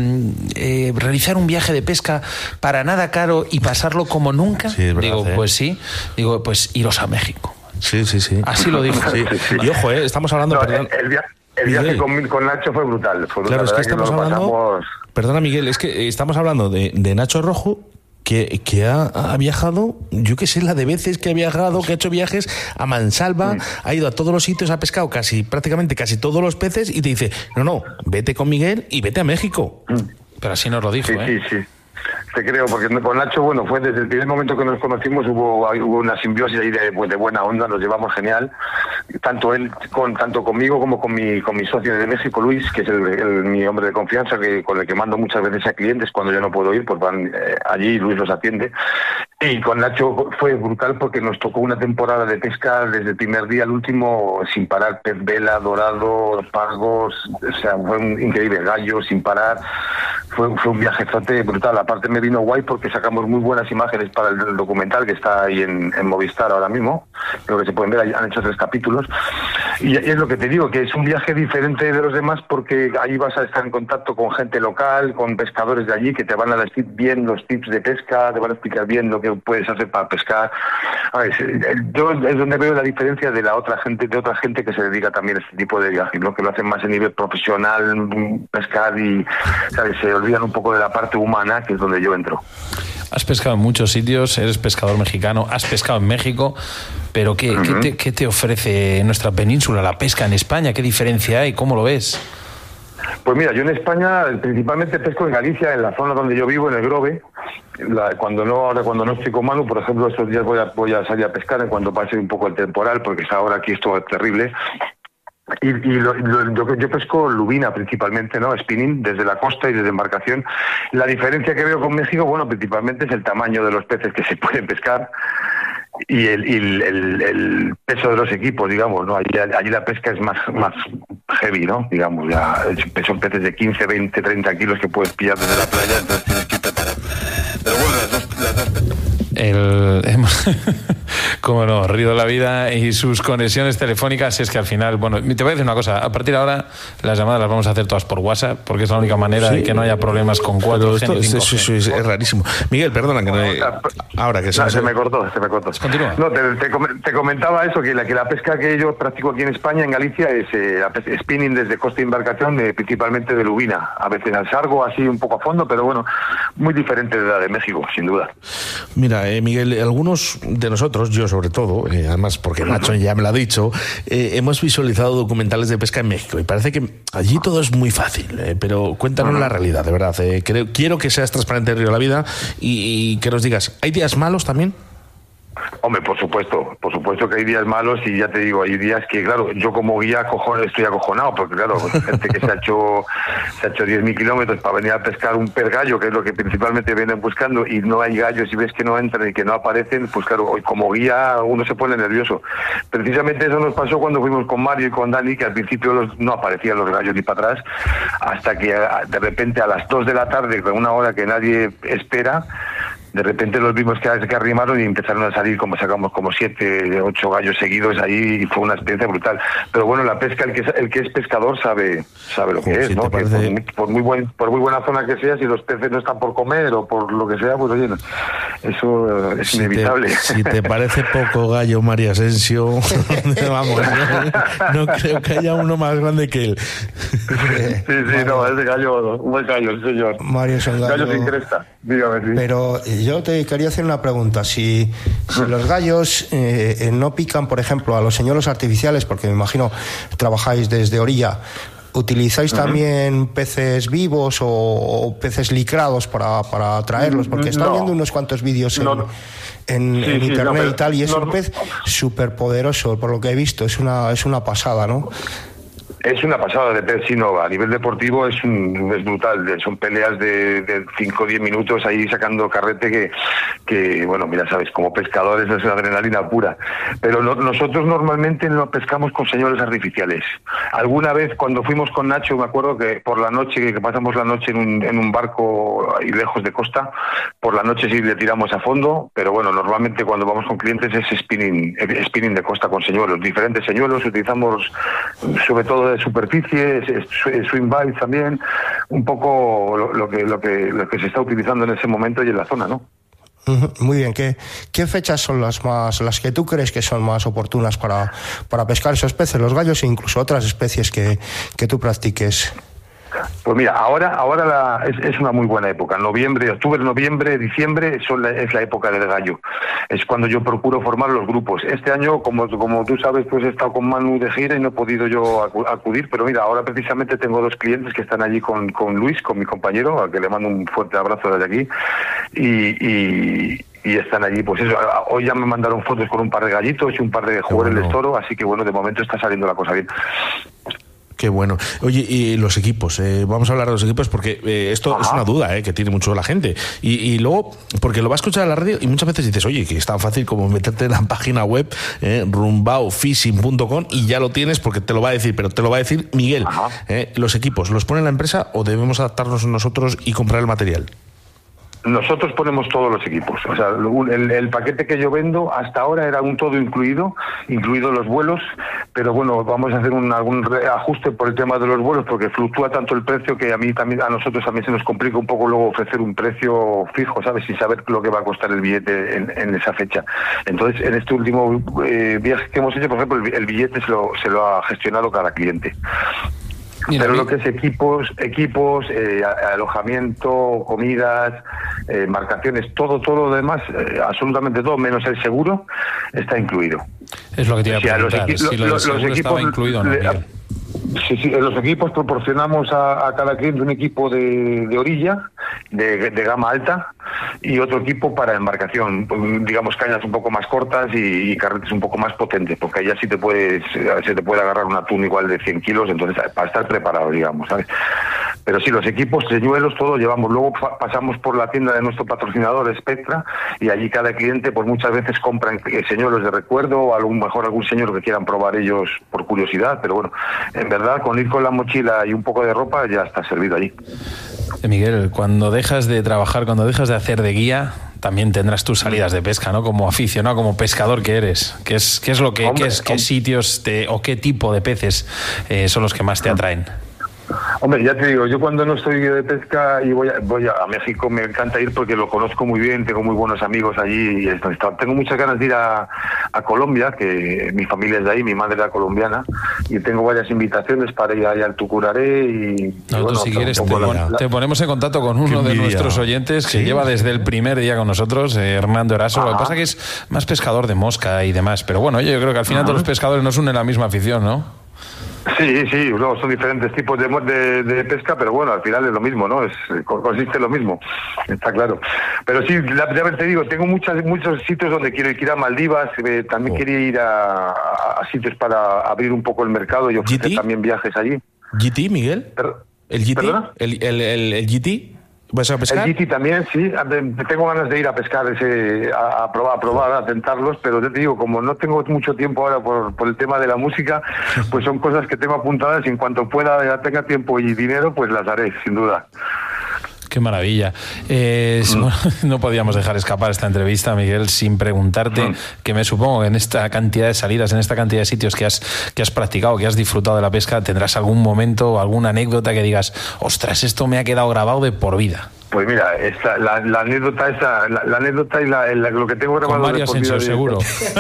realizar un viaje de pesca para nada caro y pasarlo como nunca. Sí, es verdad, digo, pues sí. Digo, pues iros a México. Sí. Así lo dijo. Sí. Y ojo, estamos hablando... El viaje con Nacho fue brutal. Claro, es que estamos hablando... Perdona, Miguel, es que estamos hablando de Nacho Rojo, que ha viajado, yo qué sé, la de veces que ha viajado, que ha hecho viajes a mansalva, ha ido a todos los sitios, ha pescado prácticamente casi todos los peces, y te dice, no, vete con Miguel y vete a México. Pero así nos lo dijo, Sí. Te creo, porque con Nacho, bueno, fue desde el primer momento que nos conocimos, hubo una simbiosis ahí de buena onda, nos llevamos genial, tanto conmigo como con mi socio de México, Luis, que es mi hombre de confianza, con el que mando muchas veces a clientes cuando yo no puedo ir, pues van allí y Luis los atiende. Y con Nacho fue brutal porque nos tocó una temporada de pesca desde el primer día al último, sin parar, pez vela, dorado, pargos, o sea, fue increíble, gallos sin parar. Fue un viajezote brutal. Aparte me vino guay porque sacamos muy buenas imágenes para el documental que está ahí en Movistar ahora mismo. Creo que se pueden ver, han hecho 3 capítulos. Y es lo que te digo, que es un viaje diferente de los demás porque ahí vas a estar en contacto con gente local, con pescadores de allí que te van a decir bien los tips de pesca, te van a explicar bien lo que puedes hacer para pescar. Yo es donde veo la diferencia de otra gente que se dedica también a este tipo de viajes, ¿no? Que lo hacen más a nivel profesional, pescar y, ¿sabes? Se olvidan un poco de la parte humana, que es donde yo entro. Has pescado en muchos sitios, eres pescador mexicano, has pescado en México, pero ¿qué te ofrece nuestra península, la pesca en España? ¿Qué diferencia hay? ¿Cómo lo ves? Pues mira, yo en España principalmente pesco en Galicia, en la zona donde yo vivo, en el Grove. Cuando no estoy con Manu, por ejemplo, estos días voy a salir a pescar en cuando pase un poco el temporal, porque ahora aquí esto es terrible. Yo pesco lubina principalmente, ¿no? Spinning desde la costa y desde embarcación. La diferencia que veo con México, bueno, principalmente es el tamaño de los peces que se pueden pescar y el peso de los equipos, digamos, ¿no? Allí la pesca es más heavy, ¿no? Digamos, ya son peces de 15, 20, 30 kilos que puedes pillar desde la playa, entonces tienes que intentar. Pero bueno, las dos Cómo no, Río de la Vida y sus conexiones telefónicas. Es que al final, bueno, te voy a decir una cosa, a partir de ahora las llamadas las vamos a hacer todas por WhatsApp, porque es la única manera de que no haya problemas con 4G ni 5G. Es rarísimo. Miguel, perdona que no ahora que se me cortó. Continúa. No, te comentaba eso, que la pesca que yo practico aquí en España, en Galicia, es spinning desde costa y embarcación, principalmente de lubina, a veces al sargo, así un poco a fondo, pero bueno, muy diferente de la de México, sin duda. Mira, Miguel, algunos de nosotros, yo sobre todo, además porque Nacho ya me lo ha dicho, hemos visualizado documentales de pesca en México y parece que allí todo es muy fácil, pero cuéntanos la realidad, de verdad. Quiero que seas transparente en Río de la Vida y que nos digas, ¿hay días malos también? Hombre, por supuesto que hay días malos y ya te digo, hay días que, claro, yo como guía estoy acojonado, porque claro, gente que se ha hecho 10.000 kilómetros para venir a pescar un pez gallo, que es lo que principalmente vienen buscando, y no hay gallos y ves que no entran y que no aparecen, pues claro, hoy como guía uno se pone nervioso. Precisamente eso nos pasó cuando fuimos con Mario y con Dani, que al principio no aparecían los gallos ni para atrás, hasta que de repente a las 2 de la tarde, con una hora que nadie espera, de repente los vimos que arrimaron y empezaron a salir, como sacamos como 7, 8 gallos seguidos allí, y fue una experiencia brutal. Pero bueno, la pesca, el que es pescador sabe lo que es, ¿no? Que por muy buena zona que sea, si los peces no están por comer o por lo que sea, pues oye, eso es inevitable. Si te parece poco gallo, María Asensio, vamos, no creo que haya uno más grande que él. Sí, no, es de gallo, un buen gallo, señor. Mario es un gallo sin cresta, dígame. Sí. Pero yo te quería hacer una pregunta. Si los gallos no pican, por ejemplo, a los señuelos artificiales, porque me imagino trabajáis desde orilla, ¿utilizáis también peces vivos o peces licrados para traerlos? Porque estaba viendo unos cuantos vídeos en internet y tal, y es un pez súper poderoso, por lo que he visto. Es una pasada, ¿no? Es una pasada de pez, sí, no, a nivel deportivo es brutal, son peleas de 5 o 10 minutos ahí sacando carrete que, bueno, mira, sabes, como pescadores es adrenalina pura, pero nosotros normalmente no pescamos con señuelos artificiales. Alguna vez cuando fuimos con Nacho, me acuerdo que por la noche, que pasamos la noche en un barco ahí lejos de costa, por la noche sí le tiramos a fondo, pero bueno, normalmente cuando vamos con clientes es spinning de costa con señuelos, diferentes señuelos, utilizamos sobre todo de superficie, swing bites también, un poco lo que se está utilizando en ese momento y en la zona, ¿no? Muy bien, ¿qué fechas son las que tú crees que son más oportunas para pescar esos peces, los gallos e incluso otras especies que tú practiques? Pues mira, ahora es una muy buena época. Octubre, noviembre, diciembre es la época del gallo. Es cuando yo procuro formar los grupos. Este año, como tú sabes, pues he estado con Manu de gira y no he podido yo acudir, pero mira, ahora precisamente tengo 2 clientes que están allí con Luis, con mi compañero, al que le mando un fuerte abrazo desde aquí, y están allí, pues eso, hoy ya me mandaron fotos con un par de gallitos y un par de juguetes de toro, así que bueno, de momento está saliendo la cosa bien. Qué bueno. Oye, y los equipos, vamos a hablar de los equipos porque esto es una duda que tiene mucho la gente. Y luego, porque lo vas a escuchar en la radio y muchas veces dices, oye, que es tan fácil como meterte en la página web rumbaofishing.com y ya lo tienes porque te lo va a decir, pero te lo va a decir Miguel. ¿Los equipos los pone la empresa o debemos adaptarnos nosotros y comprar el material? Nosotros ponemos todos los equipos. O sea, el paquete que yo vendo hasta ahora era un todo incluidos los vuelos, pero bueno, vamos a hacer algún ajuste por el tema de los vuelos porque fluctúa tanto el precio que a nosotros también se nos complica un poco luego ofrecer un precio fijo, ¿sabes? Sin saber lo que va a costar el billete en esa fecha. Entonces, en este último viaje que hemos hecho, por ejemplo, el billete se lo ha gestionado cada cliente. Pero lo que es equipos, alojamiento, comidas, marcaciones, todo lo demás, absolutamente todo, menos el seguro, está incluido. Es lo que te iba a preguntar, si lo del seguro estaba incluido o no, Sí, en los equipos proporcionamos a cada cliente un equipo de orilla de gama alta y otro equipo para embarcación, digamos cañas un poco más cortas y carretes un poco más potentes, porque allá sí se te puede agarrar un atún igual de 100 kilos, entonces para estar preparado, digamos, ¿sabes? Pero sí, los equipos, señuelos, todos llevamos. Luego pasamos por la tienda de nuestro patrocinador, Spectra, y allí cada cliente pues muchas veces compran señuelos de recuerdo o algún señuelo que quieran probar ellos por curiosidad, pero bueno, en verdad con ir con la mochila y un poco de ropa ya está servido allí. Miguel, cuando dejas de trabajar, cuando dejas de hacer de guía, también tendrás tus salidas de pesca, ¿no? Como aficionado, como pescador que eres. ¿Qué sitios o qué tipo de peces son los que más te atraen? Hombre, ya te digo, yo cuando no estoy de pesca y voy a México, me encanta ir porque lo conozco muy bien, tengo muy buenos amigos allí y tengo muchas ganas de ir a Colombia, que mi familia es de ahí, mi madre era colombiana, y tengo varias invitaciones para ir allá al Tucuraré Nosotros, si quieres, te ponemos en contacto con uno de nuestros oyentes que lleva desde el primer día con nosotros, Hernando Eraso. Lo que pasa es que es más pescador de mosca y demás, pero bueno, yo creo que al final todos los pescadores nos unen la misma afición, ¿no? Sí, no, son diferentes tipos de pesca, pero bueno, al final es lo mismo, ¿no? Consiste en lo mismo, está claro. Pero sí, ya te digo, tengo muchos sitios donde quiero ir a Maldivas, también quería ir a sitios para abrir un poco el mercado y ofrecer también viajes allí. ¿GT, Miguel? ¿El GT? ¿Perdona? ¿El GT? ¿Vas a pescar? El GT también, sí. Tengo ganas de ir a pescar a probar, a tentarlos, pero te digo, como no tengo mucho tiempo ahora por el tema de la música, pues son cosas que tengo apuntadas y en cuanto pueda, tenga tiempo y dinero, pues las haré, sin duda. Qué maravilla. No podíamos dejar escapar esta entrevista, Miguel, sin preguntarte, que me supongo que en esta cantidad de salidas, en esta cantidad de sitios que has practicado, que has disfrutado de la pesca, tendrás algún momento o alguna anécdota que digas, ostras, esto me ha quedado grabado de por vida. Pues mira, la anécdota y lo que tengo grabado con Mario Asensio, seguro.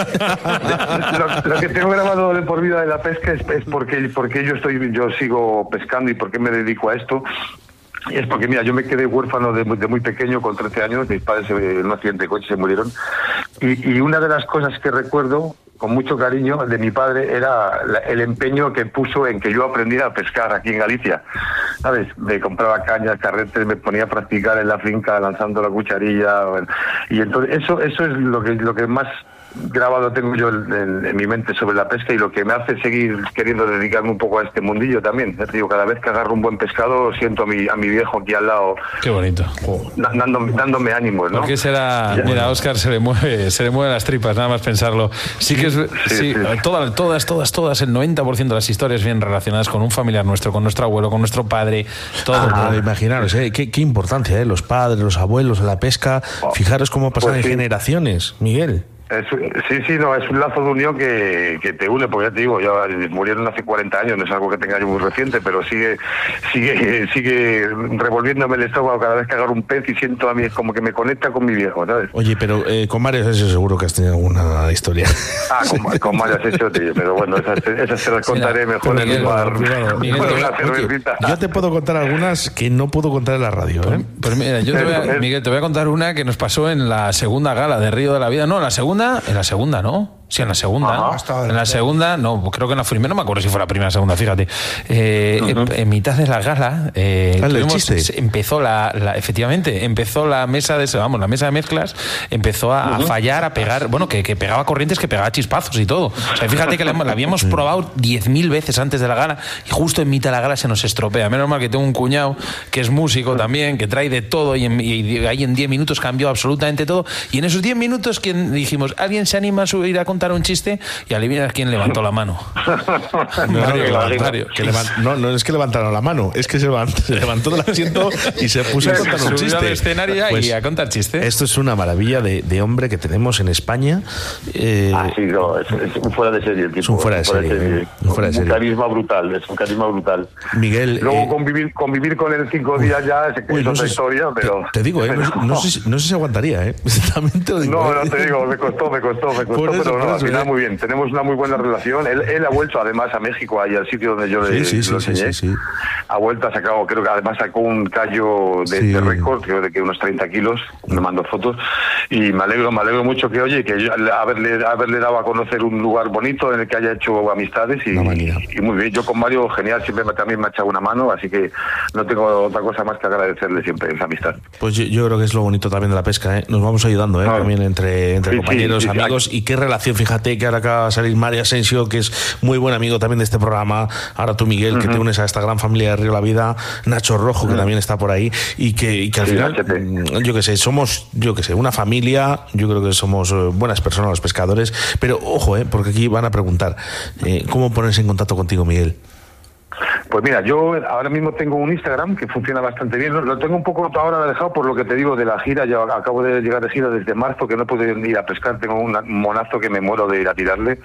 Lo que tengo grabado de por vida de la pesca es porque yo sigo pescando y por qué me dedico a esto. Y es porque, mira, yo me quedé huérfano de muy pequeño, con 13 años, mis padres en un accidente de coche se murieron, y una de las cosas que recuerdo con mucho cariño de mi padre era el empeño que puso en que yo aprendiera a pescar aquí en Galicia, ¿sabes? Me compraba cañas, carretes, me ponía a practicar en la finca lanzando la cucharilla, y entonces eso es lo que más grabado tengo yo en mi mente sobre la pesca y lo que me hace seguir queriendo dedicarme un poco a este mundillo también. Te digo, cada vez que agarro un buen pescado siento a mi viejo aquí al lado. Qué bonito. Dándome ánimos, ¿no? ¿Por qué será? Mira, Óscar se le mueven las tripas, nada más pensarlo. Sí que sí. Todas, el 90% de las historias vienen relacionadas con un familiar nuestro, con nuestro abuelo, con nuestro padre, todo. Imaginaros, qué importancia, los padres, los abuelos, la pesca. Fijaros cómo pasan generaciones, Miguel. No, es un lazo de unión que te une, porque ya te digo, ya murieron hace 40 años, no es algo que tenga yo muy reciente, pero sigue revolviéndome el estómago cada vez que agarro un pez y siento a mí, es como que me conecta con mi viejo, ¿sabes? Oye, pero con Mario Asensio seguro que has tenido alguna historia. Con Mario Asensio, pero bueno, esas se las contaré mejor en un bar. Yo te puedo contar algunas que no puedo contar en la radio, ¿eh? Pues mira, Miguel, te voy a contar una que nos pasó en la segunda gala de Río de la Vida, no, en la segunda, ¿no? Sí, en la segunda. En la segunda, no, creo que en la primera, no me acuerdo si fue la primera o segunda, fíjate. En mitad de la gala, empezó efectivamente, empezó la mesa la mesa de mezclas, empezó a fallar, a pegar, bueno, que pegaba corrientes, que pegaba chispazos y todo. O sea, fíjate que la habíamos probado 10.000 veces antes de la gala y justo en mitad de la gala se nos estropea. Menos mal que tengo un cuñado que es músico también, que trae de todo y ahí en 10 minutos cambió absolutamente todo. Y en esos 10 minutos dijimos, ¿alguien se anima a subir a contar un chiste? Y adivina quién levantó la mano. No es que levantaron la mano, es que se levantó del asiento y se puso a contar un chiste. Al escenario y a contar chistes. Esto es una maravilla de hombre que tenemos en España. Es un fuera de serie el tipo. Es un fuera de serie. Un carisma brutal, Miguel. Luego convivir con él 5 días ya es otra historia, pero... Te digo, no sé si aguantaría, ¿eh? Exactamente. No, te digo, me costó, pero al final muy bien. Tenemos una muy buena relación. Él ha vuelto además a México, ahí al sitio donde yo lo enseñé. Sí. Ha vuelto, creo que además sacó un callo de récord, creo de que unos 30 kilos, me mandó fotos, y me alegro mucho que haberle dado a conocer un lugar bonito en el que haya hecho amistades y muy bien. Yo con Mario, genial, siempre también me ha echado una mano, así que no tengo otra cosa más que agradecerle siempre esa amistad. Pues yo creo que es lo bonito también de la pesca, ¿eh? Nos vamos ayudando, ¿eh? También entre compañeros, amigos, y qué relación, fíjate que ahora acaba de salir Mario Asensio, que es muy buen amigo también de este programa, ahora tú, Miguel, que te unes a esta gran familia de Río La Vida, Nacho Rojo, que también está por ahí, y que al final, somos una familia, yo creo que somos buenas personas los pescadores, pero ojo, porque aquí van a preguntar, ¿cómo ponerse en contacto contigo, Miguel? Pues mira, yo ahora mismo tengo un Instagram que funciona bastante bien. Lo tengo un poco ahora dejado por lo que te digo de la gira. Yo acabo de llegar de gira desde marzo, que no puedo ir a pescar. Tengo un monazo que me muero de ir a tirarle.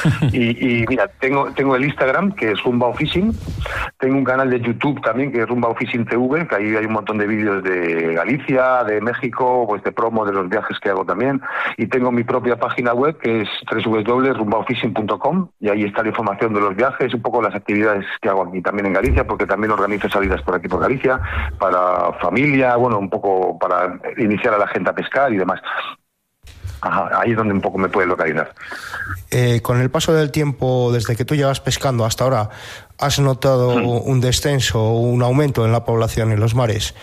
y mira, tengo el Instagram, que es Rumbao Fishing. Tengo un canal de YouTube también, que es Rumbao Fishing TV, que ahí hay un montón de vídeos de Galicia, de México, pues de promo de los viajes que hago también. Y tengo mi propia página web, que es www.rumbaofishing.com, y ahí está la información de los viajes, un poco las actividades que hago aquí también en Galicia, porque también organizo salidas por aquí por Galicia, para familia, un poco para iniciar a la gente a pescar y demás. Ahí es donde un poco me puede localizar. Con el paso del tiempo, desde que tú llevas pescando hasta ahora, ¿has notado un descenso o un aumento en la población en los mares?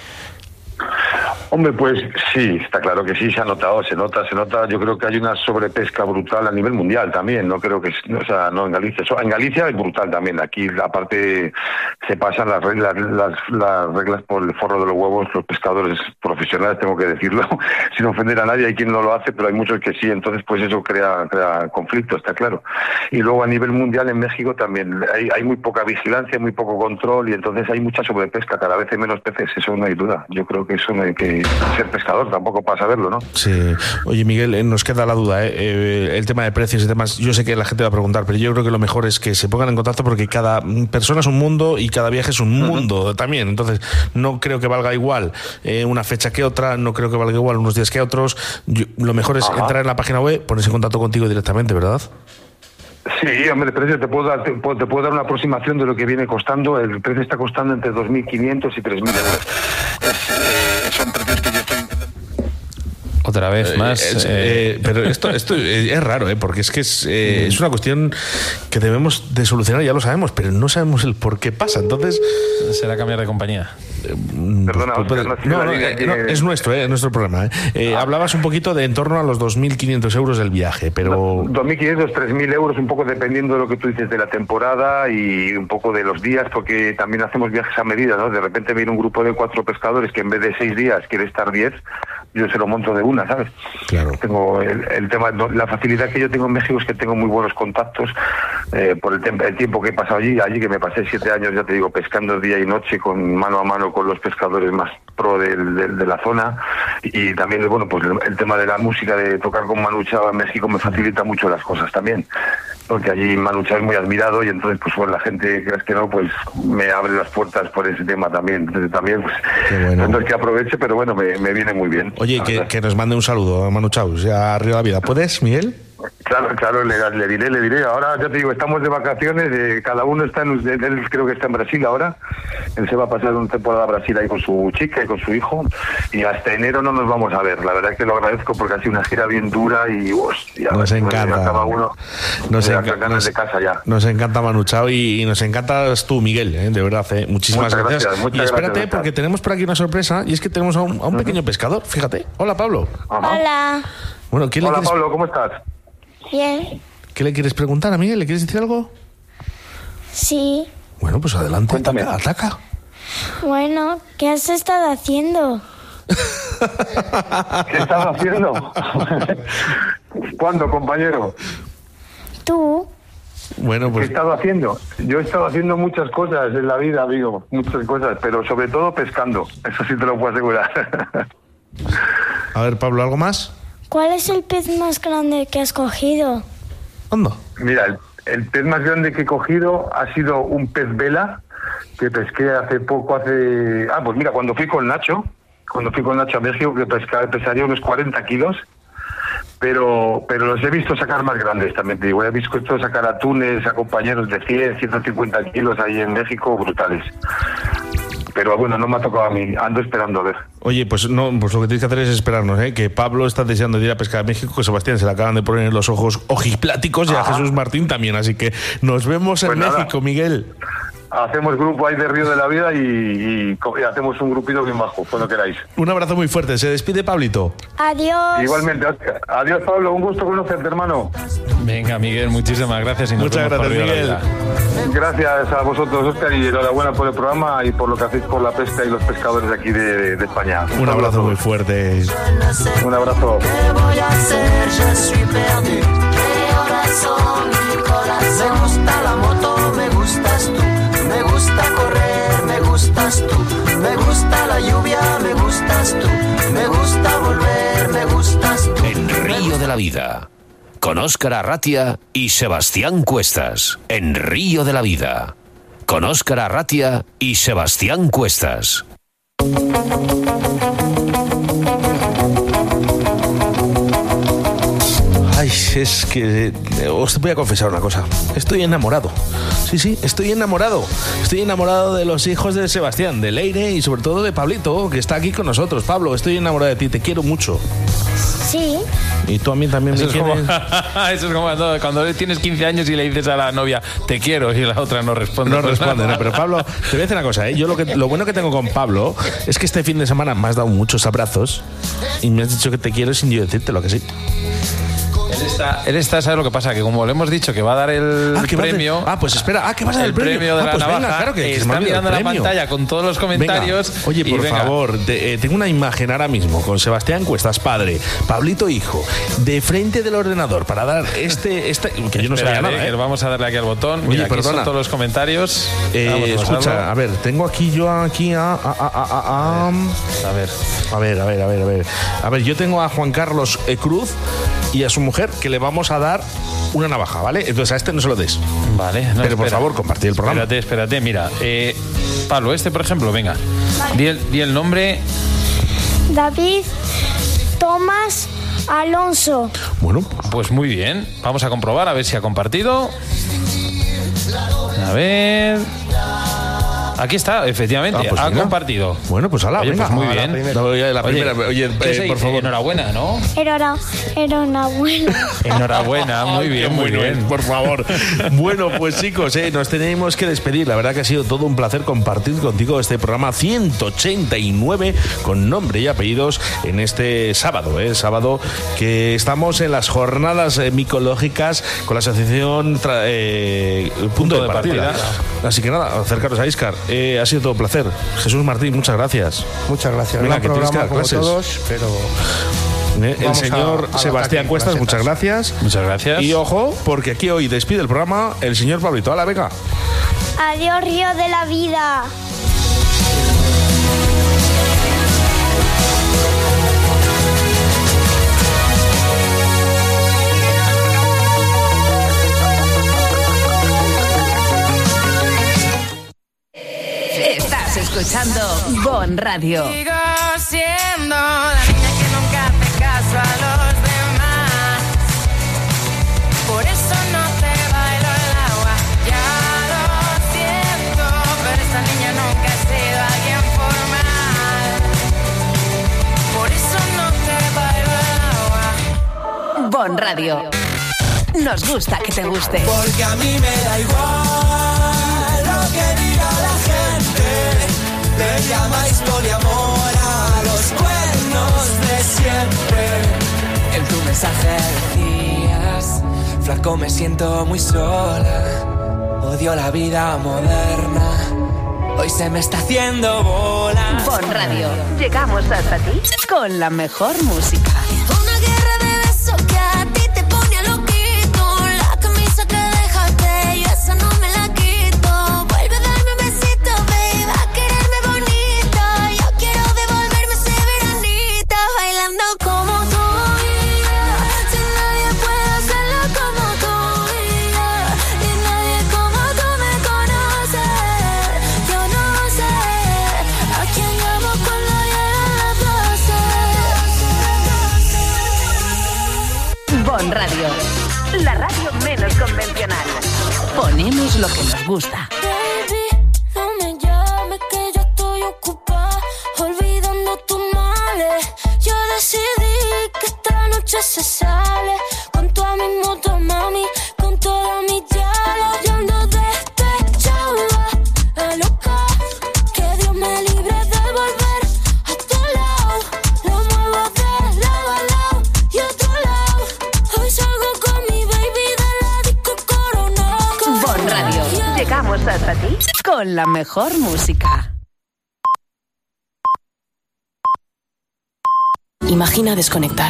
Hombre, pues sí, está claro que sí, se nota. Yo creo que hay una sobrepesca brutal a nivel mundial también. No creo que, no en Galicia. En Galicia es brutal también. Aquí, aparte, se pasan las reglas por el forro de los huevos los pescadores profesionales, tengo que decirlo, sin ofender a nadie. Hay quien no lo hace, pero hay muchos que sí. Entonces, pues eso crea conflicto, está claro. Y luego a nivel mundial en México también hay muy poca vigilancia, muy poco control, y entonces hay mucha sobrepesca. Cada vez hay menos peces, eso no hay duda. Yo creo que eso no hay que ser pescador tampoco para saberlo, ¿no? Sí. Oye, Miguel, nos queda la duda, el tema de precios y demás. Yo sé que la gente va a preguntar, pero yo creo que lo mejor es que se pongan en contacto, porque cada persona es un mundo y cada viaje es un mundo también. Entonces, no creo que valga igual una fecha que otra, no creo que valga igual unos días que otros. Lo mejor es entrar en la página web, ponerse en contacto contigo directamente, ¿verdad? Sí, hombre, el precio te puedo dar una aproximación de lo que viene costando. El precio está costando entre 2.500 y 3.000 euros. Son precios que yo estoy... Otra vez más. Pero esto es raro, porque es que es una cuestión que debemos de solucionar, ya lo sabemos, pero no sabemos el por qué pasa. Entonces, será cambiar de compañía. Perdona, es nuestro programa. Hablabas un poquito de en torno a los 2.500 euros del viaje, pero... 2.500, 3.000 euros, un poco dependiendo de lo que tú dices de la temporada y un poco de los días, porque también hacemos viajes a medida, ¿no? De repente viene un grupo de 4 pescadores que en vez de 6 días quiere estar 10, yo se lo monto de una, ¿sabes? Claro. Tengo el tema, la facilidad que yo tengo en México es que tengo muy buenos contactos por el tiempo que he pasado allí que me pasé 7 años, ya te digo, pescando día y noche, con mano a mano con los pescadores más pro de la zona, y también, pues el tema de la música, de tocar con Manu Chao en México me facilita mucho las cosas también, porque allí Manu Chao es muy admirado, y entonces pues la gente, creas que no, pues me abre las puertas por ese tema también. Entonces también, pues, entonces que aproveche, pero bueno, me viene muy bien. Oye, que nos mande un saludo a Manu Chao, a Río La Vida. ¿Puedes, Miguel? Claro, le diré. Ahora ya te digo, estamos de vacaciones, cada uno está él creo que está en Brasil ahora. Él se va a pasar una temporada a Brasil ahí con su chica y con su hijo, y hasta enero no nos vamos a ver. La verdad es que lo agradezco, porque ha sido una gira bien dura y hostia, nos encanta. Acaba uno ganas de casa ya. Nos encanta Manu Chao y nos encantas tú, Miguel, de verdad. Muchísimas gracias. Y espérate, gracias, porque tenemos por aquí una sorpresa, y es que tenemos a un pequeño pescador, fíjate. Hola, Pablo. Ajá. Hola. Bueno, Hola, Pablo, ¿cómo estás? Bien. ¿Qué le quieres preguntar a Miguel? ¿Le quieres decir algo? Sí. Bueno, pues adelante. Cuéntame. Ataca. Bueno, ¿qué has estado haciendo? ¿Qué estás haciendo? ¿Cuándo, compañero? ¿Tú? Bueno, pues... ¿Qué he estado haciendo? Yo he estado haciendo muchas cosas en la vida, amigo. Muchas cosas, pero sobre todo pescando. Eso sí te lo puedo asegurar. A ver, Pablo, ¿algo más? ¿Cuál es el pez más grande que has cogido? ¿Dónde? Mira, el pez más grande que he cogido ha sido un pez vela que pesqué hace poco, pues mira, cuando fui con Nacho a México, que pesaría unos 40 kilos, pero los he visto sacar más grandes también, te digo. He visto sacar atunes a compañeros de 100, 150 kilos ahí en México, brutales. Pero bueno, no me ha tocado a mí, ando esperando a ver. Oye, pues no, pues lo que tienes que hacer es esperarnos, que Pablo está deseando de ir a pescar a México, que Sebastián se le acaban de poner en los ojos ojipláticos y a Jesús Martín también, así que nos vemos en México, Miguel. Hacemos grupo ahí de Río de la Vida y hacemos un grupito bien bajo, cuando queráis. Un abrazo muy fuerte. Se despide Pablito. Adiós. Igualmente, Oscar. Adiós, Pablo. Un gusto conocerte, hermano. Venga, Miguel, muchísimas gracias. Y nos Muchas vemos gracias, por Miguel. Gracias a vosotros, Oscar, y enhorabuena por el programa y por lo que hacéis por la pesca y los pescadores de aquí de España. Un abrazo muy fuerte. Un abrazo. Me gusta la moto, me gustas tú. Me gusta correr, me gustas tú. Me gusta la lluvia, me gustas tú. Me gusta volver, me gustas tú. En Río de la Vida, con Óscar Arratia y Sebastián Cuestas. En Río de la Vida, con Óscar Arratia y Sebastián Cuestas. Ay, es que os voy a confesar una cosa. Estoy enamorado. Sí, estoy enamorado. Estoy enamorado de los hijos de Sebastián, de Leire y sobre todo de Pablito, que está aquí con nosotros. Pablo, estoy enamorado de ti, te quiero mucho. Sí. Y tú a mí también me quieres. Eso es como cuando tienes 15 años y le dices a la novia, te quiero, y la otra no responde. No responde, no, pero Pablo, te voy a decir una cosa, Yo lo bueno que tengo con Pablo es que este fin de semana me has dado muchos abrazos y me has dicho que te quiero sin yo decirte lo que sí. Él está, ¿sabes lo que pasa? Que como le hemos dicho que va a dar el premio... pues espera, ¿qué pasa del premio? El premio de la pues navaja, venga, claro que está mirando la pantalla con todos los comentarios. Venga. Oye, por favor, tengo una imagen ahora mismo con Sebastián Cuestas, padre, Pablito, hijo, de frente del ordenador para dar este que yo no sabía nada. Que vamos a darle aquí al botón. Mira, aquí son todos los comentarios. Escucha, a ver, tengo aquí a ver, yo tengo a Juan Carlos Cruz y a su mujer que le vamos a dar una navaja, ¿vale? Entonces a este no se lo des. Vale. No, pero por favor, compartid el programa. Espérate, mira. Pablo, por ejemplo, venga. Vale. Di el nombre. David Tomás Alonso. Bueno, pues muy bien. Vamos a comprobar a ver si ha compartido. A ver... Aquí está, efectivamente, pues ha compartido. Bueno, pues ala, venga. Pues muy bien. La primera. Oye, por favor. Enhorabuena, ¿no? Enhorabuena, muy bien, muy bien. Por favor. Bueno, pues chicos, nos tenemos que despedir. La verdad que ha sido todo un placer compartir contigo este programa 189 con nombre y apellidos en este sábado, sábado que estamos en las jornadas micológicas con la asociación Punto de Partida. Así que nada, acercaros a Íscar. Ha sido todo un placer. Jesús Martín, muchas gracias. Muchas gracias. Venga, que tienes que dar clases. Todos, pero el señor Sebastián Cuestas, muchas gracias. Muchas gracias. Y ojo, porque aquí hoy despide el programa el señor Pablito. ¡Hala, venga! Adiós, Río de la Vida. Escuchando Bon Radio. Sigo siendo la niña que nunca hace caso a los demás. Por eso no te bailo el agua. Ya lo siento, pero esta niña nunca ha sido alguien formal. Por eso no te bailo el agua. Bon Radio. Nos gusta que te guste. Porque a mí me da igual lo que diga la gente. Le llamáis poliamor a los cuernos de siempre. En tu mensaje decías, flaco, me siento muy sola. Odio la vida moderna. Hoy se me está haciendo bola. Bon Radio. Llegamos hasta ti con la mejor música. Una guerra de besos que a ti te pone a loquito. La camisa que dejaste, yo esa no me la quito. Vuelve a darme un besito, baby, a quererme bonita. Yo quiero devolverme ese veranito, bailando como tú. Si nadie puede hacerlo como tú. Y nadie como tú me conoce. Yo no sé a quién llamo cuando llegan las 12. Bon Radio. La radio menos convencional. Ponemos lo que nos gusta. Baby, no me llames que yo estoy ocupada, olvidando tus males. Yo decidí que esta noche se sale con toda mi moto, mami, con toda mi diálogo. Yo ando despechada, a loca, que Dios me libre de volver a tu lado. Lo muevo de lado a lado y a otro lado. Hoy salgo con mi baby de la disco Corona. Bon Radio. Llegamos hasta ti con la mejor música. Imagina desconectar.